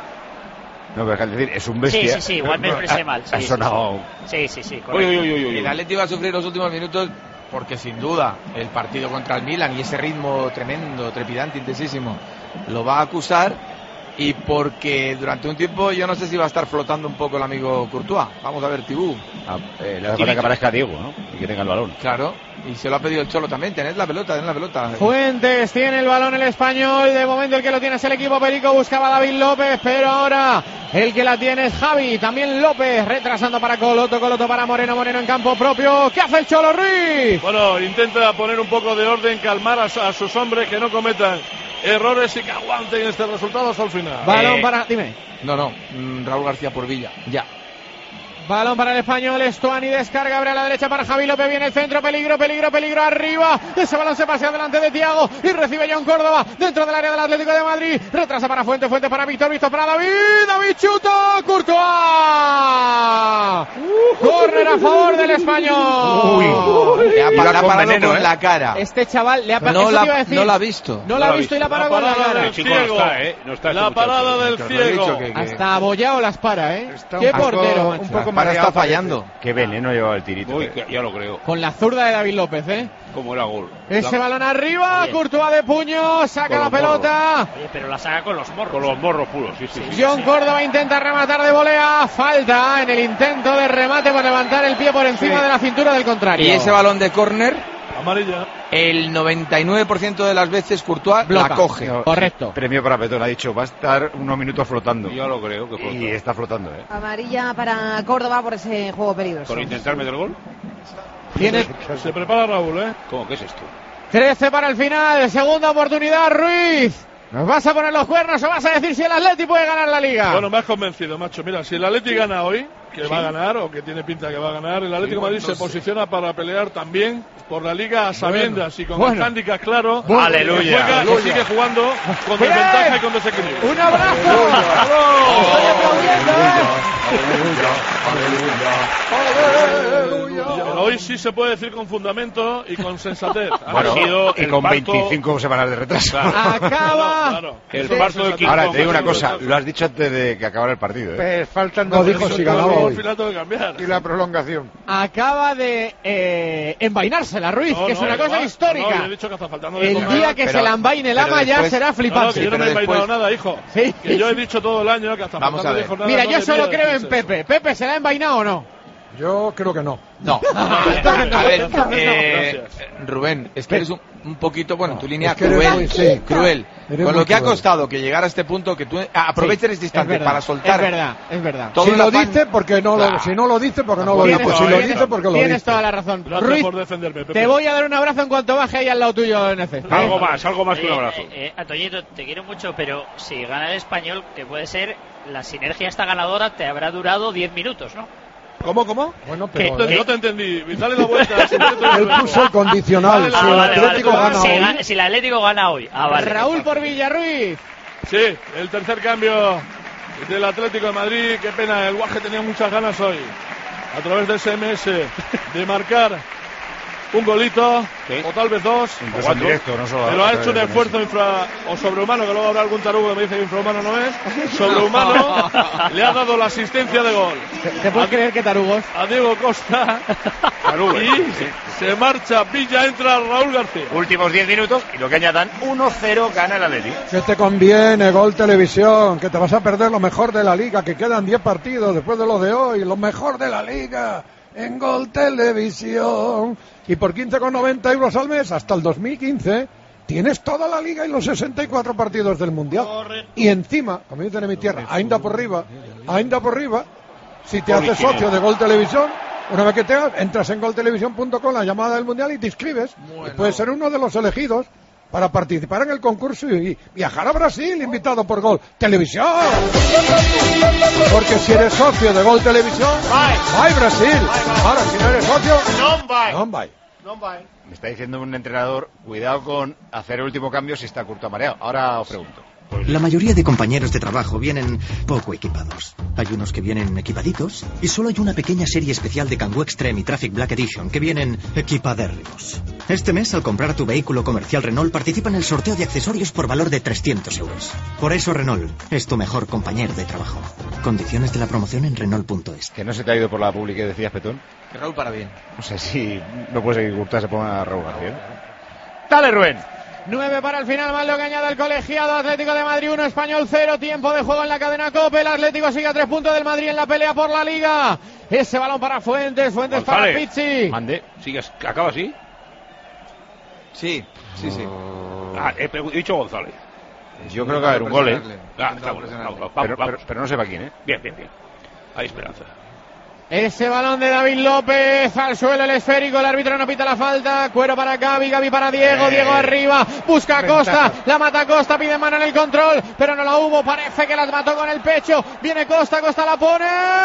No, pero es decir, es un bestia. Sí, sí, sí, igual me expresé mal. Sí, ha sonado... Sí, sí, sí, correcto. Uy, uy, uy, uy. El Atleti va a sufrir los últimos minutos porque sin duda el partido contra el Milan y ese ritmo tremendo, trepidante, intensísimo, lo va a acusar. Y porque durante un tiempo yo no sé si va a estar flotando un poco el amigo Courtois. Vamos a ver, Tibú. Ah, eh, le hace falta que aparezca Diego, ¿no? Y que tenga el balón. Claro, y se lo ha pedido el Cholo también. Tened la pelota, tened la pelota. Fuentes tiene el balón el Español. De momento el que lo tiene es el equipo Perico. Buscaba a David López, pero ahora el que la tiene es Javi. También López retrasando para Coloto. Coloto para Moreno. Moreno en campo propio. ¿Qué hace el Cholo Ruiz? Bueno, intenta poner un poco de orden, calmar a, a sus hombres que no cometan errores y que aguanten este resultado hasta el final. Balón eh, para... Dime. No, no. Raúl García por Villa. Ya. Balón para el Español, Estuani descarga, abre a la derecha para Javi López, viene el centro, peligro, peligro, peligro, arriba, ese balón se pasea delante de Thiago y recibe John Córdoba dentro del área del Atlético de Madrid, retrasa para Fuente, Fuente para Víctor, Víctor para David, David chuta, Courtois, uh, córner a favor del Español. Uy, uy, le ha, le ha parado veneno, con eh. la cara. Este chaval le ha parado, no, la, no la ha visto. No la ha visto y la ha parado con la cara. El chico no está, ¿eh? No está la parada del ciego. Que, que... Hasta abollado las para, ¿eh? Está Qué portero, un poco más está fallando. Qué veneno llevaba el tirito. Uy, que ya lo creo. Con la zurda de David López, ¿eh? Como era gol. Ese la... balón arriba, Oye. Courtois de puño, saca la pelota. Morros. Oye, pero la saca con los morros. Con los morros puros, sí, sí. sí John sí, Córdoba sí. intenta rematar de volea, falta en el intento de remate por levantar el pie por encima sí. de la cintura del contrario. Y ese balón de córner, amarilla. El noventa y nueve por ciento de las veces Courtois Bloca. la coge. No, correcto. Premio para Petón, ha dicho, va a estar unos minutos flotando. Yo lo creo que flota. Y está flotando, ¿eh? Amarilla para Córdoba por ese juego peligroso. ¿Por intentar meter gol? Tiene... Se prepara Raúl, ¿eh? ¿Cómo que es esto? trece para el final, segunda oportunidad, Ruiz. ¿Nos vas a poner los cuernos o vas a decir si el Atleti puede ganar la Liga? Bueno, me has convencido, macho. Mira, si el Atleti gana hoy, que ¿Sí? va a ganar o que tiene pinta que va a ganar, el Atlético de Madrid se posiciona para pelear también por la Liga a sabiendas bueno, y con bueno. el handicap claro. Bueno, aleluya, juega aleluya. Y sigue jugando con Bien. desventaja y con desequilibrio. ¡Un abrazo! ¡Estoy aplaudiendo, eh! ¡Aleluya! ¡Aleluya! Pero hoy sí se puede decir con fundamento y con sensatez. Bueno, sido y con parto... veinticinco semanas de retraso. Claro. Acaba claro, el parto de Ahora te digo una cosa, lo has dicho antes de que acabara el partido, ¿eh? Pues faltan no dijo si ganaba hoy. Y la prolongación. Acaba de eh, envainarse la Ruiz, no, que no, es una cosa va, histórica. No, he dicho que está faltando de el comer. día que pero, se la envaine la ama ya será flipante. No, que yo no me he envainado nada, hijo. ¿Sí? Que yo he dicho todo el año que hasta Vamos faltando a ver. de jornada. Mira, no yo solo creo en eso. Pepe. ¿Pepe se la ha envainado o no? Yo creo que no. No. A ver, eh, Rubén, es que eres un, un poquito, bueno, en tu línea, es que cruel. muy, sí. Cruel. Eres Con lo que cruel. ha costado que llegar a este punto, que tú aproveches Sí, este instante es verdad, para soltar. Es verdad, es verdad. Todo Si el lo afán- dice, porque no lo, Claro. si no lo dice, porque no lo Tienes dice. toda- Si lo tienes- dice, porque lo Tienes dice. toda la razón. Gracias Ruiz, por defenderme, Pepe. te voy a dar un abrazo en cuanto baje ahí al lado tuyo en el césped. Algo más, algo más que un Oye, abrazo. eh, eh, Antoñito, te quiero mucho, pero si gana el Español, que puede ser, la sinergia esta ganadora te habrá durado diez minutos, ¿no? ¿Cómo, cómo? Bueno, pero, No te, ¿eh? no te entendí. Dale la vuelta. Él puso el condicional. Vale, Si el vale, Atlético vale, gana si, hoy. gana- si el Atlético gana hoy. Ah, vale. Raúl por Villarruiz. Sí, el tercer cambio del Atlético de Madrid. Qué pena, el Guaje tenía muchas ganas hoy, a través de ese eme ese, de marcar un golito, Sí. o tal vez dos, Incluso o cuatro. en directo, no solo a Pero ha través hecho un de esfuerzo infra o sobrehumano, que luego habrá algún tarugo que me dice que infrahumano no es. Sobrehumano, le ha dado la asistencia de gol ¿Te, te puedes creer que tarugos? a Diego Costa. Y se marcha Villa, entra Raúl García. Últimos diez minutos y lo que añadan, uno cero gana el Atleti. Que te conviene, Gol Televisión, que te vas a perder lo mejor de la liga, que quedan diez partidos después de lo de hoy, lo mejor de la liga en Gol Televisión. Y por quince con noventa euros al mes, hasta el dos mil quince, tienes toda la liga y los sesenta y cuatro partidos del Mundial. Y encima, como dicen en mi tierra, ainda por arriba, ainda por arriba, si te haces socio de Gol Televisión, una vez que te hagas, entras en gol televisión punto com, la llamada del Mundial, y te inscribes. Y puedes ser uno de los elegidos para participar en el concurso y viajar a Brasil, invitado por Gol Televisión. Porque si eres socio de Gol Televisión, ¡vai Brasil! Ahora, si no eres socio, ¡non vai! ¡non vai! Me está diciendo un entrenador, cuidado con hacer el último cambio si está curto mareado. Ahora os pregunto. La mayoría de compañeros de trabajo vienen poco equipados. Hay unos que vienen equipaditos y solo hay una pequeña serie especial de Kangoo Extreme y Traffic Black Edition que vienen equipadérrimos. Este mes, al comprar tu vehículo comercial Renault, participa en el sorteo de accesorios por valor de trescientos euros. Por eso Renault es tu mejor compañero de trabajo. Condiciones de la promoción en Renault punto es. Que no se te ha ido por la publi que decías, Petón. Que Raúl para bien. No sé si no puede seguir Curta, se ponga a Raúl García. Dale, Rubén. nueve para el final, más lo que añade el colegiado. Atlético de Madrid uno, Español cero. Tiempo de juego en la cadena COPE. El Atlético sigue a tres puntos del Madrid en la pelea por la Liga. Ese balón para Fuentes, Fuentes González. para Pizzi. Mande. ¿Sigues? ¿Acaba así? Sí, sí, sí. Ah, he, he dicho González. Yo creo que va a haber un gol, ¿eh? Ah, está bueno. Vamos, vamos, Pero, vamos. pero, pero no sé para quién, ¿eh? Bien, bien, bien. Hay esperanza. Ese balón de David López al suelo, el esférico, el árbitro no pita la falta. Cuero para Gavi, Gavi para Diego, Eh. Diego arriba, busca a Costa, la mata Costa, pide mano en el control, pero no la hubo, parece que las mató con el pecho. Viene Costa, Costa la pone.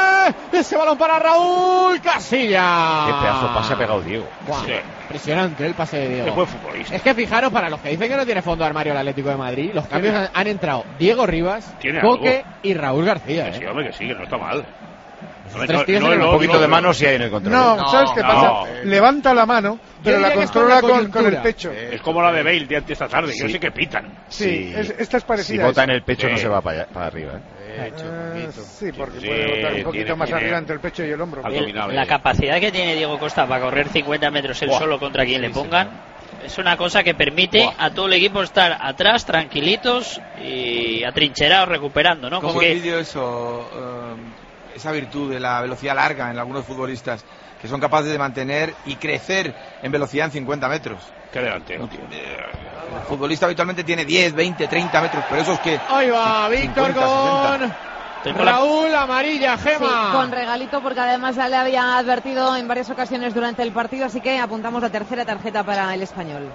Ese balón para Raúl Casilla. Qué pedazo pase ha pegado Diego. Guau, Sí. impresionante el pase de Diego. Es buen futbolista. Es que fijaros, para los que dicen que no tiene fondo armario el Atlético de Madrid, los cambios han, han entrado Diego Rivas, Tiene Coque algo. y Raúl García. Que sí, ¿eh? hombre, que sí, que no está mal. Hombre, tres tíos en el Un no, poquito no, de no. mano si hay en el control. No, No, ¿sabes qué no. pasa? Levanta la mano, pero la diría que es con controla la con, con el coyuntura. pecho. Es como la de Bale de esta tarde, que Sí. yo sé que pitan. Sí, es- esta es Si parecida. a bota esa. en el pecho Sí. no se va para, allá- para arriba, ¿eh? Eh, sí, porque Sí, puede botar un poquito tiene- más tiene- arriba entre el pecho y el hombro. Algo. El- Dominable. la capacidad que tiene Diego Costa para correr cincuenta metros él Buah. solo contra quien Sí, le pongan es una cosa que permite Buah. a todo el equipo estar atrás, tranquilitos y atrincherados, recuperando, ¿no? ¿Cómo Porque envidio eso? eh, esa virtud de la velocidad larga en algunos futbolistas que son capaces de mantener y crecer en velocidad en cincuenta metros. Qué delantero, tío. El futbolista habitualmente tiene diez, veinte, treinta metros, pero esos que... Ahí va Víctor cincuenta, con sesenta. tengo la- Raúl, amarilla, Sí, Gema. con regalito porque además ya le había advertido en varias ocasiones durante el partido, así que apuntamos la tercera tarjeta para el español.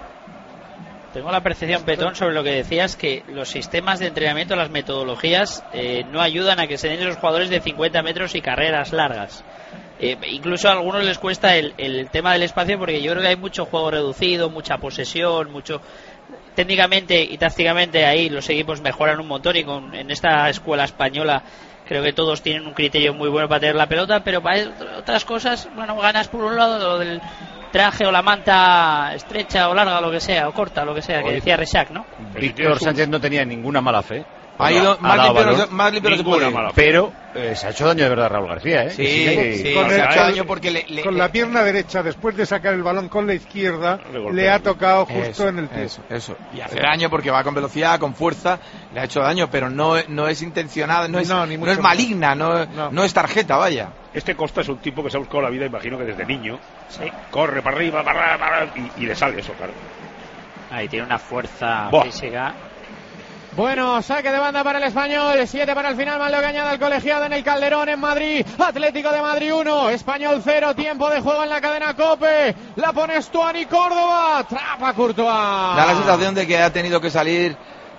Tengo la percepción, Petón, sobre lo que decías, que los sistemas de entrenamiento, las metodologías, eh, no ayudan a que se den esos jugadores de cincuenta metros y carreras largas. Eh, incluso a algunos les cuesta el, el tema del espacio, porque yo creo que hay mucho juego reducido, mucha posesión, mucho... Técnicamente y tácticamente ahí los equipos mejoran un montón, y con, en esta escuela española creo que todos tienen un criterio muy bueno para tener la pelota, pero para otras cosas, bueno, ganas por un lado lo del traje o la manta estrecha o larga, lo que sea, o corta, lo que sea, que Oye, Eh, decía Rechac, ¿no? Víctor Sánchez no tenía ninguna mala fe. Ha ido ha más dado limpio, no valor. se, más limpio no se puede ir. Pero eh, se ha hecho daño de verdad Raúl García, ¿eh? Sí, Sí, sí, Con, se el- ha hecho daño porque le, le- con la pierna derecha, después de sacar el balón con la izquierda, golpea. le ha tocado justo Eso, en el pie. Eso, eso. Y hace daño porque va con velocidad, con fuerza, le ha hecho daño, pero no, no es intencionada, no es, No, ni no mucho es maligna, no, No. no es tarjeta, vaya. Este Costa es un tipo que se ha buscado la vida, imagino que desde niño. Corre para arriba, para arriba, para arriba, y, y le sale eso, claro. Ahí tiene una fuerza Buah. física. Bueno, saque de banda para el Español, siete para el final, más lo que añade el colegiado en el Calderón en Madrid. Atlético de Madrid uno, Español cero, tiempo de juego en la cadena COPE. La pone Stuani Córdoba, atrapa Courtois. Da la sensación de que ha tenido que salir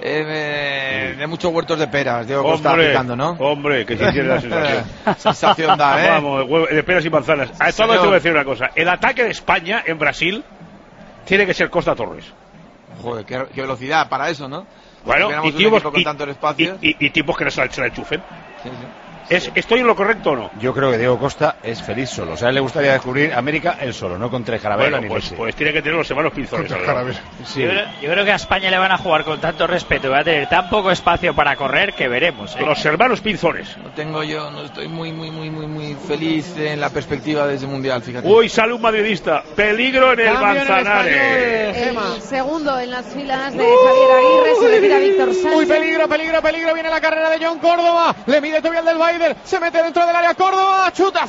eh, de muchos huertos de peras, Diego Costa Hombre, aplicando, ¿no? hombre, que sí tiene la sensación. Sensación da, ¿eh? Vamos, huevo- de peras y manzanas. A esto señor. te voy a decir una cosa. El ataque de España en Brasil tiene que ser Costa Torres. Joder, qué, qué velocidad para eso, ¿no? Bueno, Tuviéramos y un tipos, equipo con y, tantos espacios. y- y- y tipos que no se la, se la enchufen. Sí, sí. ¿Es, ¿Estoy en lo correcto o no? Yo creo que Diego Costa es feliz solo. O sea, a él le gustaría descubrir América él solo, no con Tres Carabela Bueno, ni pues, Messi. pues tiene que tener los hermanos pinzones. Contra alrededor. Carabela. Sí. Yo, creo, yo creo que a España le van a jugar con tanto respeto y va a tener tan poco espacio para correr que veremos. ¿eh? Los hermanos pinzones. No tengo yo, no estoy muy, muy, muy, muy, muy feliz en la perspectiva de ese mundial, fíjate. Uy, sale un madridista. Peligro en el Cambio en el Manzanares. Español, Gema. El segundo en las filas de Javier Aguirre, se retira Víctor Sánchez. Uy, peligro, peligro, peligro, viene la carrera de John Córdoba, le mide Tobias del Baider, se mete dentro del área Córdoba, chuta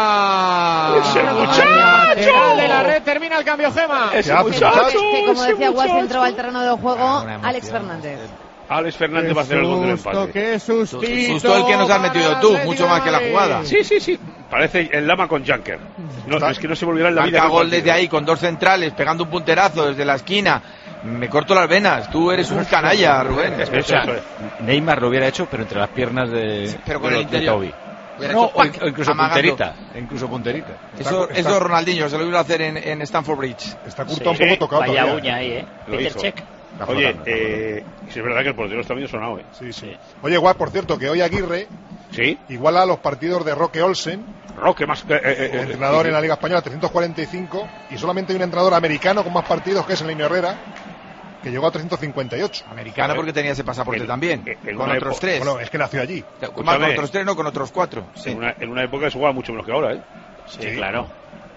fuera. ¡Ese Lateral muchacho! de la red, termina el cambio, Gema. Ese Ya, muchacho. Que como decía Guas, muchacho. entró al terreno de juego Una emoción. Alex Fernández. Alex Fernández va a hacer el gol del empate. Qué sustito. Susto el que nos has metido para tú, el Atlético mucho más de que la Madrid. jugada. Sí, sí, sí. Parece el Lama con Junker. No, es que no se volverá en la vida. Marca que un gol partido. desde ahí con dos centrales, pegando un punterazo desde la esquina. Me corto las venas. Tú eres un canalla, Rubén. Eso, O sea, eso es. Neymar lo hubiera hecho, pero entre las piernas de, pero con de, el de interior. Toby. Hubiera No, hecho o, ¡pac! o incluso amagando. punterita. Incluso punterita. Eso, Está- eso Ronaldinho se lo iba a hacer en, en Stamford Bridge. Está Courtois Sí, un poco tocado Vaya todavía. uña ahí, ¿eh? Lo Peter hizo. Cech. Está Oye, flotando, eh, si es verdad que el portero está bien sonado, ¿eh? Sí, sí. Oye, Guas, por cierto, que hoy Aguirre Sí. iguala a los partidos de Roque Olsen, Roque más. Eh, eh, eh, entrenador eh, en la Liga Española, trescientos cuarenta y cinco, y solamente hay un entrenador americano con más partidos, que es el Niño Herrera, que llegó a trescientos cincuenta y ocho. Americano porque tenía ese pasaporte En- también. en Con una otros epo- tres. Bueno, es que nació allí. Con más con otros tres, no con otros cuatro. Sí. En, una, en una época se jugaba mucho menos que ahora, ¿eh? Sí, claro.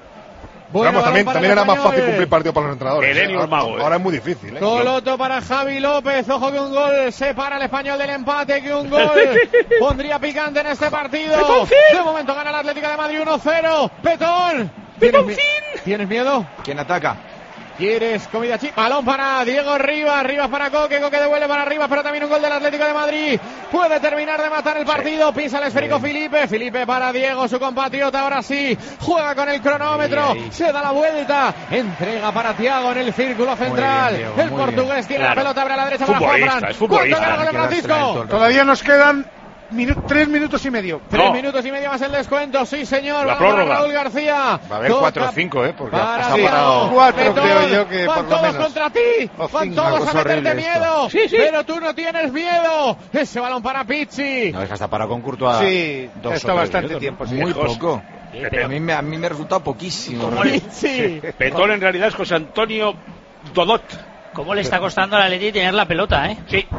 Bueno, Vamos, también, balón para también el era más fácil Español. cumplir partido para los entrenadores. Elenio ¿eh? el mago, ¿eh? Ahora es muy difícil, ¿eh? Coloto para Javi López, ojo que un gol separa al Español del empate, que un gol pondría picante en este partido. De momento gana el Atlético de Madrid uno cero. Petón. ¿Tienes, mi- ¿Tienes miedo? ¿Quién ataca? ¿Quieres comida chip? Balón para Diego Rivas, Rivas para Coque, Coque devuelve para Rivas, pero también un gol del Atlético de Madrid. Puede terminar de matar el partido, pisa el esférico Felipe, Felipe para Diego, su compatriota, ahora sí, juega con el cronómetro, Ahí, ahí. se da la vuelta, entrega para Tiago en el círculo central, bien, Diego, el muy portugués bien. tiene Claro. la pelota, abre a la derecha para Futbolista, Juanfran. es futbolista. ¿Cuánto gana Hay que dársela Francisco? en Todavía nos quedan minu- tres minutos y medio. Tres No. minutos y medio más el descuento, sí señor, La vamos para prórroga. Raúl García. Va a haber Toca cuatro o cinco, ¿eh? Porque para ha Sí, parado. cuatro Petón, creo yo que van por lo todos menos. contra ti, O van cinco, todos a cosa meterte horrible miedo, Sí, sí. pero tú no tienes miedo. Ese balón para Pizzi. No, es que hasta parado con Courtois. Sí, dos está o tres bastante minutos, tiempo. Sí. Muy Lejos. poco. pero- A mí me, a mí me ha resultado poquísimo. ¿Cómo le, Pizzi. Petón en realidad es José Antonio Dodot. cómo le está costando al Atleti tener la pelota, eh? Sí.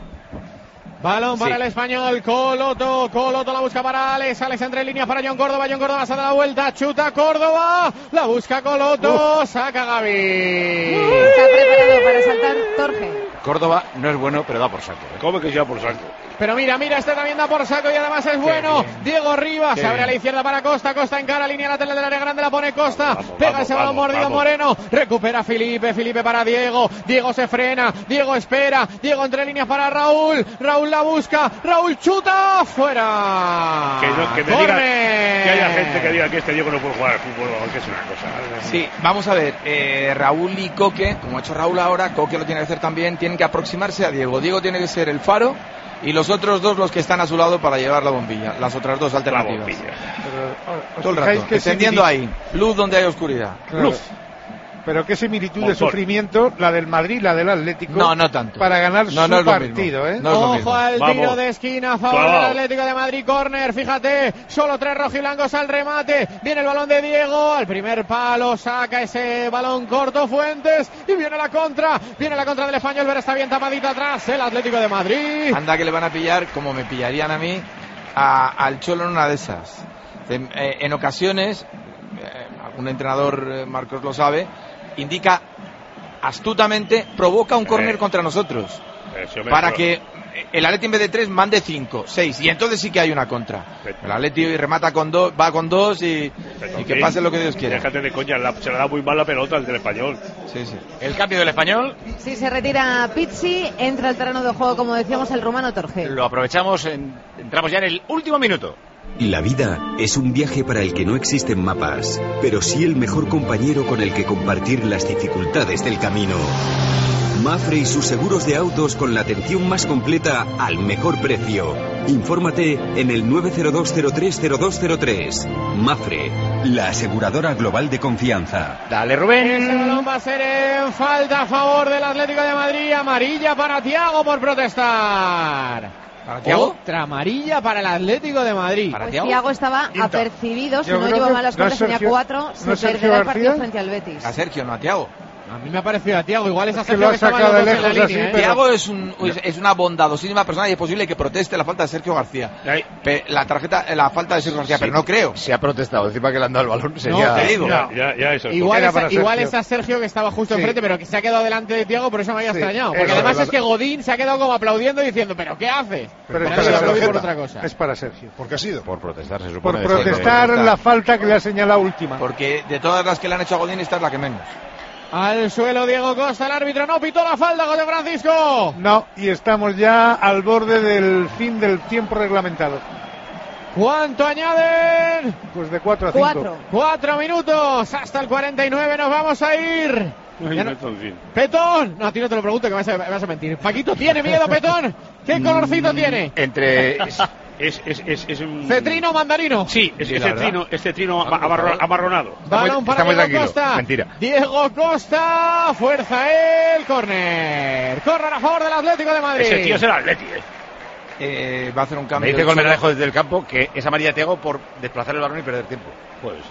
Balón para Sí. el Español, Coloto, Coloto la busca para Alex, Alex entre líneas para John Córdoba, John Córdoba se da la vuelta, chuta Córdoba, la busca Coloto, saca Gaby. Está preparado para saltar Torge. Córdoba no es bueno, pero da por saco. ¿eh? ¿Cómo que sea por saco? Pero mira, mira, este también da por saco y además es bueno. Diego Rivas Qué se abre bien. a la izquierda para Costa, Costa encara, línea lateral del área grande, la pone Costa, Vamos, pega vamos, ese balón vamos, mordido vamos. Moreno, recupera Felipe, Felipe para Diego, Diego se frena, Diego espera, Diego entre líneas para Raúl, Raúl la busca, Raúl chuta, fuera. Que, no- que me Corner. diga que haya gente que diga que este Diego no puede jugar al fútbol, que es una cosa. Sí, vamos a ver, eh, Raúl y Coque, como ha hecho Raúl ahora, Coque lo tiene que hacer también, tienen que aproximarse a Diego. Diego tiene que ser el faro y los otros dos los que están a su lado para llevar la bombilla, las otras dos alternativas. bombilla. Pero, ¿os Todo el fijáis rato, que si encendiendo divi- ahí, luz donde hay oscuridad. Claro. Luz. Pero qué similitud Montón. de sufrimiento la del Madrid, la del Atlético. No, no tanto. Para ganar no, su no es lo partido, mismo. ¿eh? No es lo Ojo mismo. al Vamos. tiro de esquina a favor Claro. del Atlético de Madrid, córner, fíjate, solo tres rojiblancos al remate, viene el balón de Diego, al primer palo saca ese balón corto Fuentes y viene la contra, viene la contra del Español, pero está bien tapadito atrás el Atlético de Madrid. Anda que le van a pillar, como me pillarían a mí, a- al Cholo en una de esas. En, eh, en ocasiones, eh, algún entrenador, eh, Marcos lo sabe, indica astutamente, provoca un córner Eh. contra nosotros. Eh, sí, hombre, Para pero- que el Atleti en vez de tres mande cinco, seis, y entonces sí que hay una contra. El Atleti remata con dos, va con dos y, y que pase lo que Dios quiera. Déjate de coña, la- se le da muy mal la pelota al del Español. Sí, sí. El cambio del Español Sí, se retira Pizzi, entra al terreno de juego, como decíamos, el rumano Torge. lo aprovechamos, en- entramos ya en el último minuto. La vida es un viaje para el que no existen mapas, pero sí el mejor compañero con el que compartir las dificultades del camino. Mafre y sus seguros de autos con la atención más completa al mejor precio. Infórmate en el nueve cero dos cero tres cero dos cero tres. Mafre, la aseguradora global de confianza. Dale, Ese Rubén. balón va a ser en falta a favor del Atlético de Madrid, amarilla para Thiago por protestar. ¿Para Thiago? Otra amarilla para el Atlético de Madrid. ¿Para Pues Thiago? Thiago estaba Quinta. apercibido, si Yo no creo lleva que malas no es cuentas, tenía Sergio- cuatro, ¿no se es Sergio perderá el partido García? frente al Betis. A Sergio, no a Thiago. A mí me ha parecido a Thiago, igual es a Es que Sergio lo ha que estaban sacado los de dos en la lejos línea, así, ¿eh? pero- Thiago es, un, es, es una bondadosísima persona y es posible que proteste la falta de Sergio García. Ahí. Pe- la tarjeta, la falta de Sergio García, Sí. pero no creo. Se ha protestado, encima que le han dado el balón. No, Sería... te digo. Ya, ya, ya eso. Igual, Era es, para igual Sergio. es a Sergio que estaba justo Sí. enfrente, pero que se ha quedado delante de Thiago, por eso me había Sí, extrañado. Porque eso, además la- es que Godín se ha quedado como aplaudiendo diciendo, ¿pero qué hace? Pero Pero es no para se lo aplaudí Sergio. por otra cosa. Es para Sergio. ¿Por qué ha sido? Por protestar, se Por supone. protestar sí, la falta que le ha señalado última. Porque de todas las que le han hecho a Godín, esta es la que menos. Al suelo Diego Costa, el árbitro no pitó la falta, José Francisco. No, y estamos ya al borde del fin del tiempo reglamentado. ¿Cuánto añaden? Pues de cuatro a cinco. Cuatro. Cuatro minutos, hasta el cuarenta y nueve nos vamos a ir. Ay, Ya no- Betoncín. Petón, no, a ti no te lo pregunto que me vas a, me vas a mentir. Paquito, ¿tiene miedo Petón? ¿Qué colorcito tiene? Entre... Es, es, es, es un... ¿Cetrino o mandarino? Sí, es, Sí, es la verdad. cetrino, es cetrino Ah, amarro- por favor. amarronado. Balón para está muy Diego tranquilo. Costa. Mentira. Diego Costa, fuerza él, córner. Córner a favor del Atlético de Madrid. Ese tío es el Atleti, eh. Eh, va a hacer un Me cambio. dice el Colmenarejo Cholo. desde el campo que es amarilla Thiago por desplazar el balón y perder tiempo. Puede ser.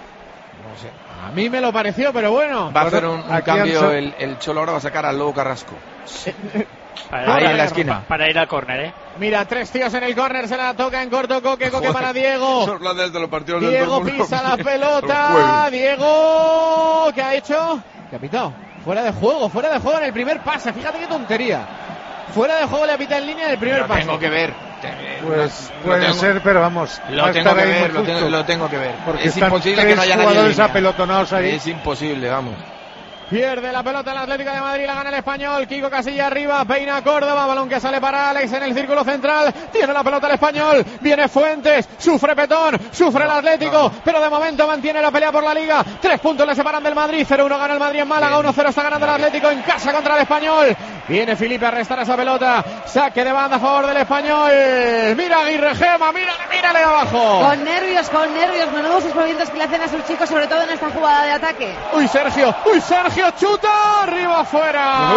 No sé. A mí me lo pareció, pero bueno. Va a hacer un, un Aquí han cambio sa- el, el Cholo, ahora va a sacar al Lobo Carrasco. Para, Ahí ir, en la esquina. para ir al córner, ¿eh? Mira, tres tíos en el córner, se la toca en corto, Coque, Coque para Diego. Son las de los partidos del Diego Dortmund. pisa la pelota. Juego. Diego, ¿qué ha hecho? ¿Qué ha pitado? Fuera de juego, fuera de juego en el primer pase. Fíjate qué tontería. Fuera de juego le ha pitado en línea en el primer Lo pase. tengo que ver. Pues Lo puede tengo- ser, pero vamos. va Lo a tengo estar que ahí ver, muy lo tengo, justo. lo tengo que ver. Porque Es están imposible tres que no haya nadie en jugadores línea. apelotonados ahí. Es imposible, vamos. Pierde la pelota el Atlético de Madrid, la gana el Español. Kiko Casilla arriba, peina Córdoba, balón que sale para Alex en el círculo central. Tiene la pelota el Español, viene Fuentes, sufre Petón, sufre el Atlético, pero de momento mantiene la pelea por la Liga. Tres puntos le separan del Madrid, cero uno gana el Madrid en Málaga, uno cero está ganando el Atlético en casa contra el Español. Viene Felipe a restar esa pelota, saque de banda a favor del Español. Mira Aguirre Gema, mírale, mírale abajo. Con nervios, con nervios, menudos movimientos que le hacen a sus chicos, sobre todo en esta jugada de ataque. Uy, Sergio, uy, Sergio, chuta, arriba afuera.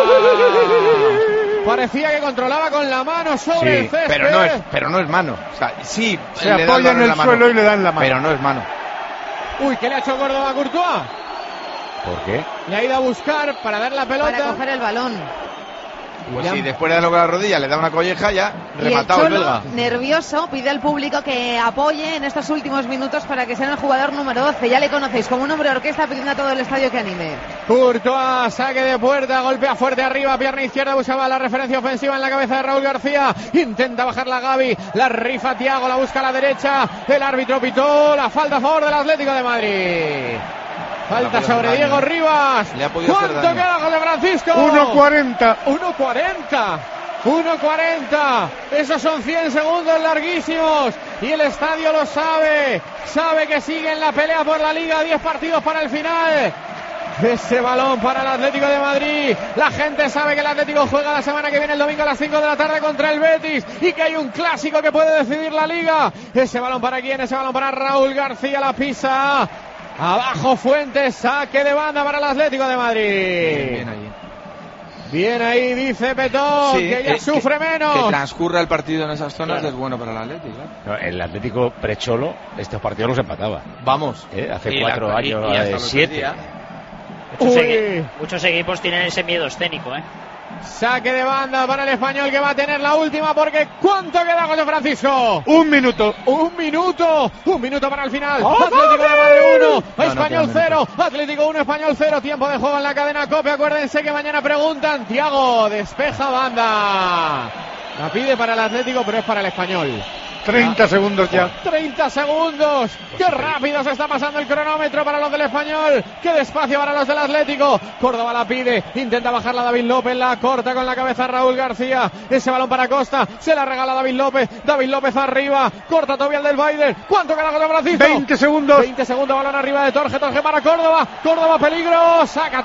Parecía que controlaba con la mano sobre el césped. pero no es, pero no es mano. O sea, sí, Se le da apoya en balón el la mano, suelo y le dan la mano. pero no es mano. Uy, ¿qué le ha hecho Córdoba a Courtois? ¿Por qué? Le ha ido a buscar para dar la pelota. Para coger el balón. Pues Ya- sí, después de darlo con la rodilla, le da una colleja ya, Y el rematado el, Cholo, belga. nervioso, pide al público que apoye en estos últimos minutos para que sea el jugador número doce. Ya le conocéis como un hombre de orquesta pidiendo a todo el estadio que anime. Courtois, saque de puerta, golpea fuerte arriba, pierna izquierda, buscaba la referencia ofensiva en la cabeza de Raúl García. Intenta bajar la Gavi, la rifa Thiago, la busca a la derecha. El árbitro pitó la falta a favor del Atlético de Madrid. Falta Le ha podido sobre hacer Diego daño. Rivas. Le ha podido hacer ¿Cuánto daño. queda, José Francisco? uno cuarenta. uno cuarenta. uno cuarenta. Esos son cien segundos larguísimos. Y el estadio lo sabe. Sabe que sigue en la pelea por la Liga. diez partidos para el final. Ese balón para el Atlético de Madrid. La gente sabe que el Atlético juega la semana que viene el domingo a las cinco de la tarde contra el Betis y que hay un clásico que puede decidir la Liga. Ese balón para quién, ese balón para Raúl García, la pisa. Abajo Fuentes, saque de banda para el Atlético de Madrid. Bien, bien ahí. Bien ahí, dice Petón, Sí, que ya eh, sufre que, menos. Que transcurra el partido en esas zonas Claro. es bueno para el Atlético. No, el Atlético precholo, estos partidos los empataba. Vamos. ¿Eh? Hace Y cuatro la- años, y- y hasta eh, los siete. días. Muchos, Uy. equi- muchos equipos tienen ese miedo escénico, ¿eh? Saque de banda para el Español, que va a tener la última, porque ¿cuánto queda, José Francisco? Un minuto. Un minuto, un minuto para el final. ¡Oh, Atlético de Madrid! Madrid uno, No, no Español queda cero, Atlético uno, Español cero. Tiempo de juego en la cadena COPE. Acuérdense que mañana preguntan. Tiago, despeja banda. La pide para el Atlético, pero es para el Español. treinta segundos ya. treinta segundos. Qué rápido se está pasando el cronómetro para los del Español. Qué despacio para los del Atlético. Córdoba la pide. Intenta bajarla David López. La corta con la cabeza Raúl García. Ese balón para Costa. Se la regala David López. David López arriba. Corta todavía el del Baider. ¿Cuánto queda José Francisco? veinte segundos. veinte segundos. Balón arriba de Torge. Torge para Córdoba. Córdoba peligro. Saca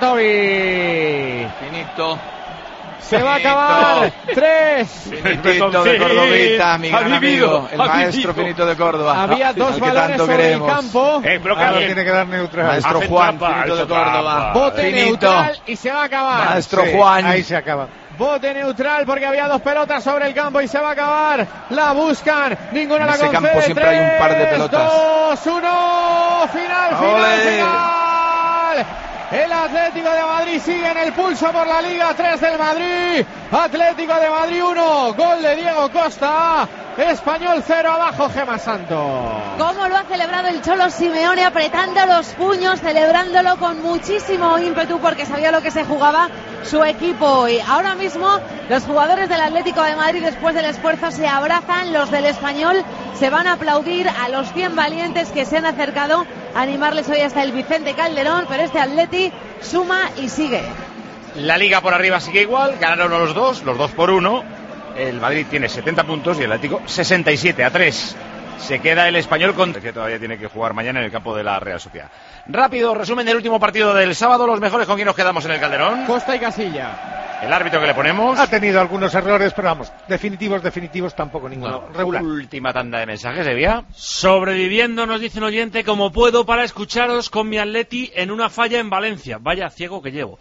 Toby. Finito. Se va a acabar. Tres. Finito de Cordovita, mi gran amigo, el maestro Finito de Córdoba. Había al dos que balones tanto sobre queremos. el campo. Eh, pero que Ahora alguien- tiene que dar neutral. Maestro Hacen Juan trampa, Finito de hizo Córdoba. trampa. Bote Finito. neutral y se va a acabar. Maestro Sí, Juan. Ahí se acaba. Bote neutral porque había dos pelotas sobre el campo y se va a acabar. La buscan. Ninguna En la ese concede. campo siempre hay un par de Tres, pelotas. dos, uno. Final, final, ¡Ole! final. El Atlético de Madrid sigue en el pulso por la Liga. tres del Madrid. Atlético de Madrid uno. Gol de Diego Costa. Español cero, abajo Gema Santo. ¿Cómo lo ha celebrado el Cholo Simeone, apretando los puños, celebrándolo con muchísimo ímpetu porque sabía lo que se jugaba su equipo? Y ahora mismo los jugadores del Atlético de Madrid, después del esfuerzo, se abrazan. Los del Español se van a aplaudir a los cien valientes que se han acercado a animarles hoy hasta el Vicente Calderón, pero este Atleti suma y sigue. La Liga por arriba sigue igual, ganaron los dos, los dos por uno. El Madrid tiene setenta puntos y el Atlético sesenta y siete a tres. Se queda el Español con que todavía tiene que jugar mañana en el campo de la Real Sociedad. Rápido resumen del último partido del sábado, los mejores con quien nos quedamos en el Calderón. Costa y Casilla. El árbitro que le ponemos. Ha tenido algunos errores, pero vamos, definitivos, definitivos tampoco ninguno. Bueno, Regular. última tanda de mensajes, Evia. Sobreviviendo, nos dice un oyente, como puedo para escucharos con mi Atleti en una falla en Valencia. Vaya ciego que llevo.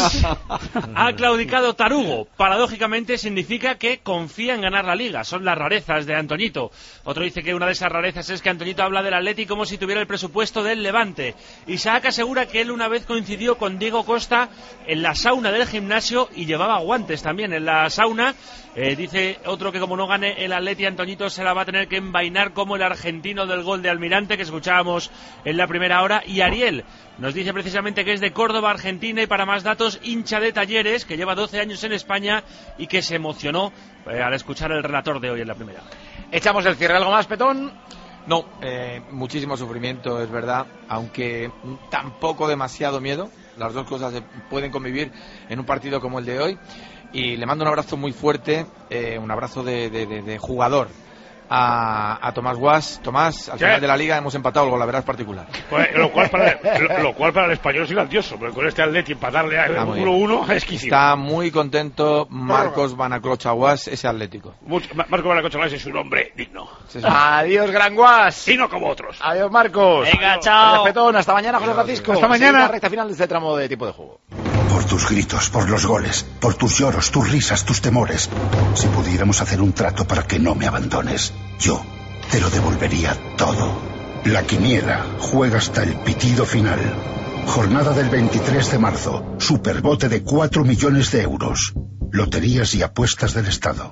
Ha claudicado Tarugo. Paradójicamente significa que confía en ganar la Liga. Son las rarezas de Antoñito. Otro dice que una de esas rarezas es que Antoñito habla del Atleti como si tuviera el presupuesto del Levante. Isaac asegura que él una vez coincidió con Diego Costa en la sauna del gimnasio y llevaba guantes también en la sauna. Eh, dice otro que como no gane el Atleti, Antoñito se la va a tener que envainar como el argentino del gol de Almirante que escuchábamos en la primera hora. Y Ariel nos dice precisamente que es de Córdoba, Argentina, y para más datos, hincha de Talleres, que lleva doce años en España y que se emocionó eh, al escuchar el relator de hoy en la primera. Echamos el cierre. ¿Algo más, Petón? No, eh, muchísimo sufrimiento, es verdad, aunque tampoco demasiado miedo. Las dos cosas se pueden convivir en un partido como el de hoy. Y le mando un abrazo muy fuerte, eh, un abrazo de, de, de, de jugador a, a Tomás Guas. Tomás, al ¿Qué? final de la liga hemos empatado el gol, la verdad es particular. Pues, lo, cual para el, lo, lo cual para el español es grandioso, pero con este Atleti empatarle a Ah, muy uno uno bien. es exquisito. Está muy contento Marcos Banaclocha Guas, ese Atlético. Mucho, Marco Balacocha es un hombre digno. Sí, sí. Adiós, Gran Guas. Y no como otros. Adiós, Marcos. Venga, Adiós. chao. Adiós, Petón. Hasta mañana, José Francisco. Hasta mañana. Sí, la recta final de este tramo de tipo de juego. Por tus gritos, por los goles, por tus lloros, tus risas, tus temores. Si pudiéramos hacer un trato para que no me abandones, yo te lo devolvería todo. La Quiniela juega hasta el pitido final. Jornada del veintitrés de marzo. Superbote de cuatro millones de euros. Loterías y apuestas del Estado.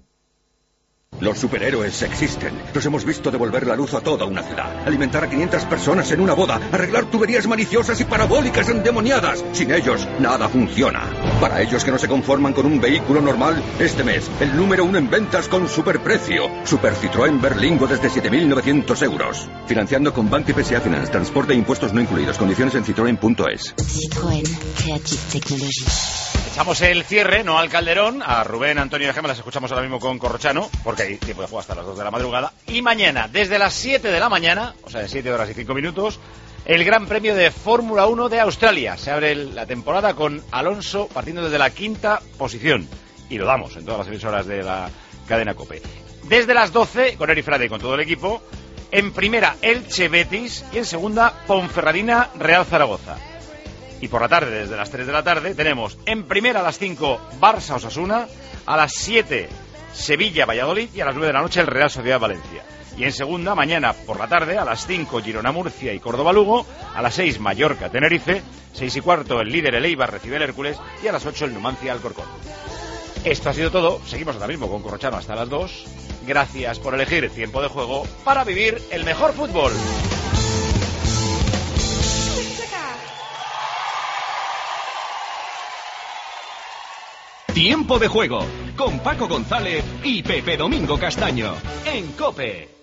Los superhéroes existen. Los hemos visto devolver la luz a toda una ciudad, alimentar a quinientas personas en una boda, arreglar tuberías maliciosas y parabólicas endemoniadas. Sin ellos, nada funciona. Para ellos que no se conforman con un vehículo normal, este mes, el número uno en ventas con superprecio. Super Citroën Berlingo desde siete mil novecientos euros. Financiando con Bank y P S A Finance. Transporte e impuestos no incluidos. Condiciones en citroen punto es. Citroën Creative Technology. Echamos el cierre, no al Calderón, a Rubén, Antonio y a Gemma, las escuchamos ahora mismo con Corrochano, porque hay tiempo de juego hasta las dos de la madrugada. Y mañana, desde las siete de la mañana, o sea, de siete horas y cinco minutos, el Gran Premio de Fórmula uno de Australia. Se abre el- la temporada con Alonso partiendo desde la quinta posición. Y lo damos en todas las emisoras de la cadena COPE. Desde las doce, con Eri Frade y con todo el equipo, En primera, Elche Betis y en segunda, Ponferradina Real Zaragoza. Y por la tarde, desde las tres de la tarde, tenemos en primera a las cinco Barça Osasuna, a las siete Sevilla Valladolid y a las nueve de la noche el Real Sociedad Valencia. Y en segunda, mañana por la tarde, a las cinco Girona Murcia y Córdoba Lugo, a las seis Mallorca Tenerife, seis y cuarto el líder el Eibar recibe el Hércules y a las ocho el Numancia Alcorcón. Esto ha sido todo, seguimos ahora mismo con Corrochano hasta las dos. Gracias por elegir Tiempo de Juego para vivir el mejor fútbol. Tiempo de Juego con Paco González y Pepe Domingo Castaño en COPE.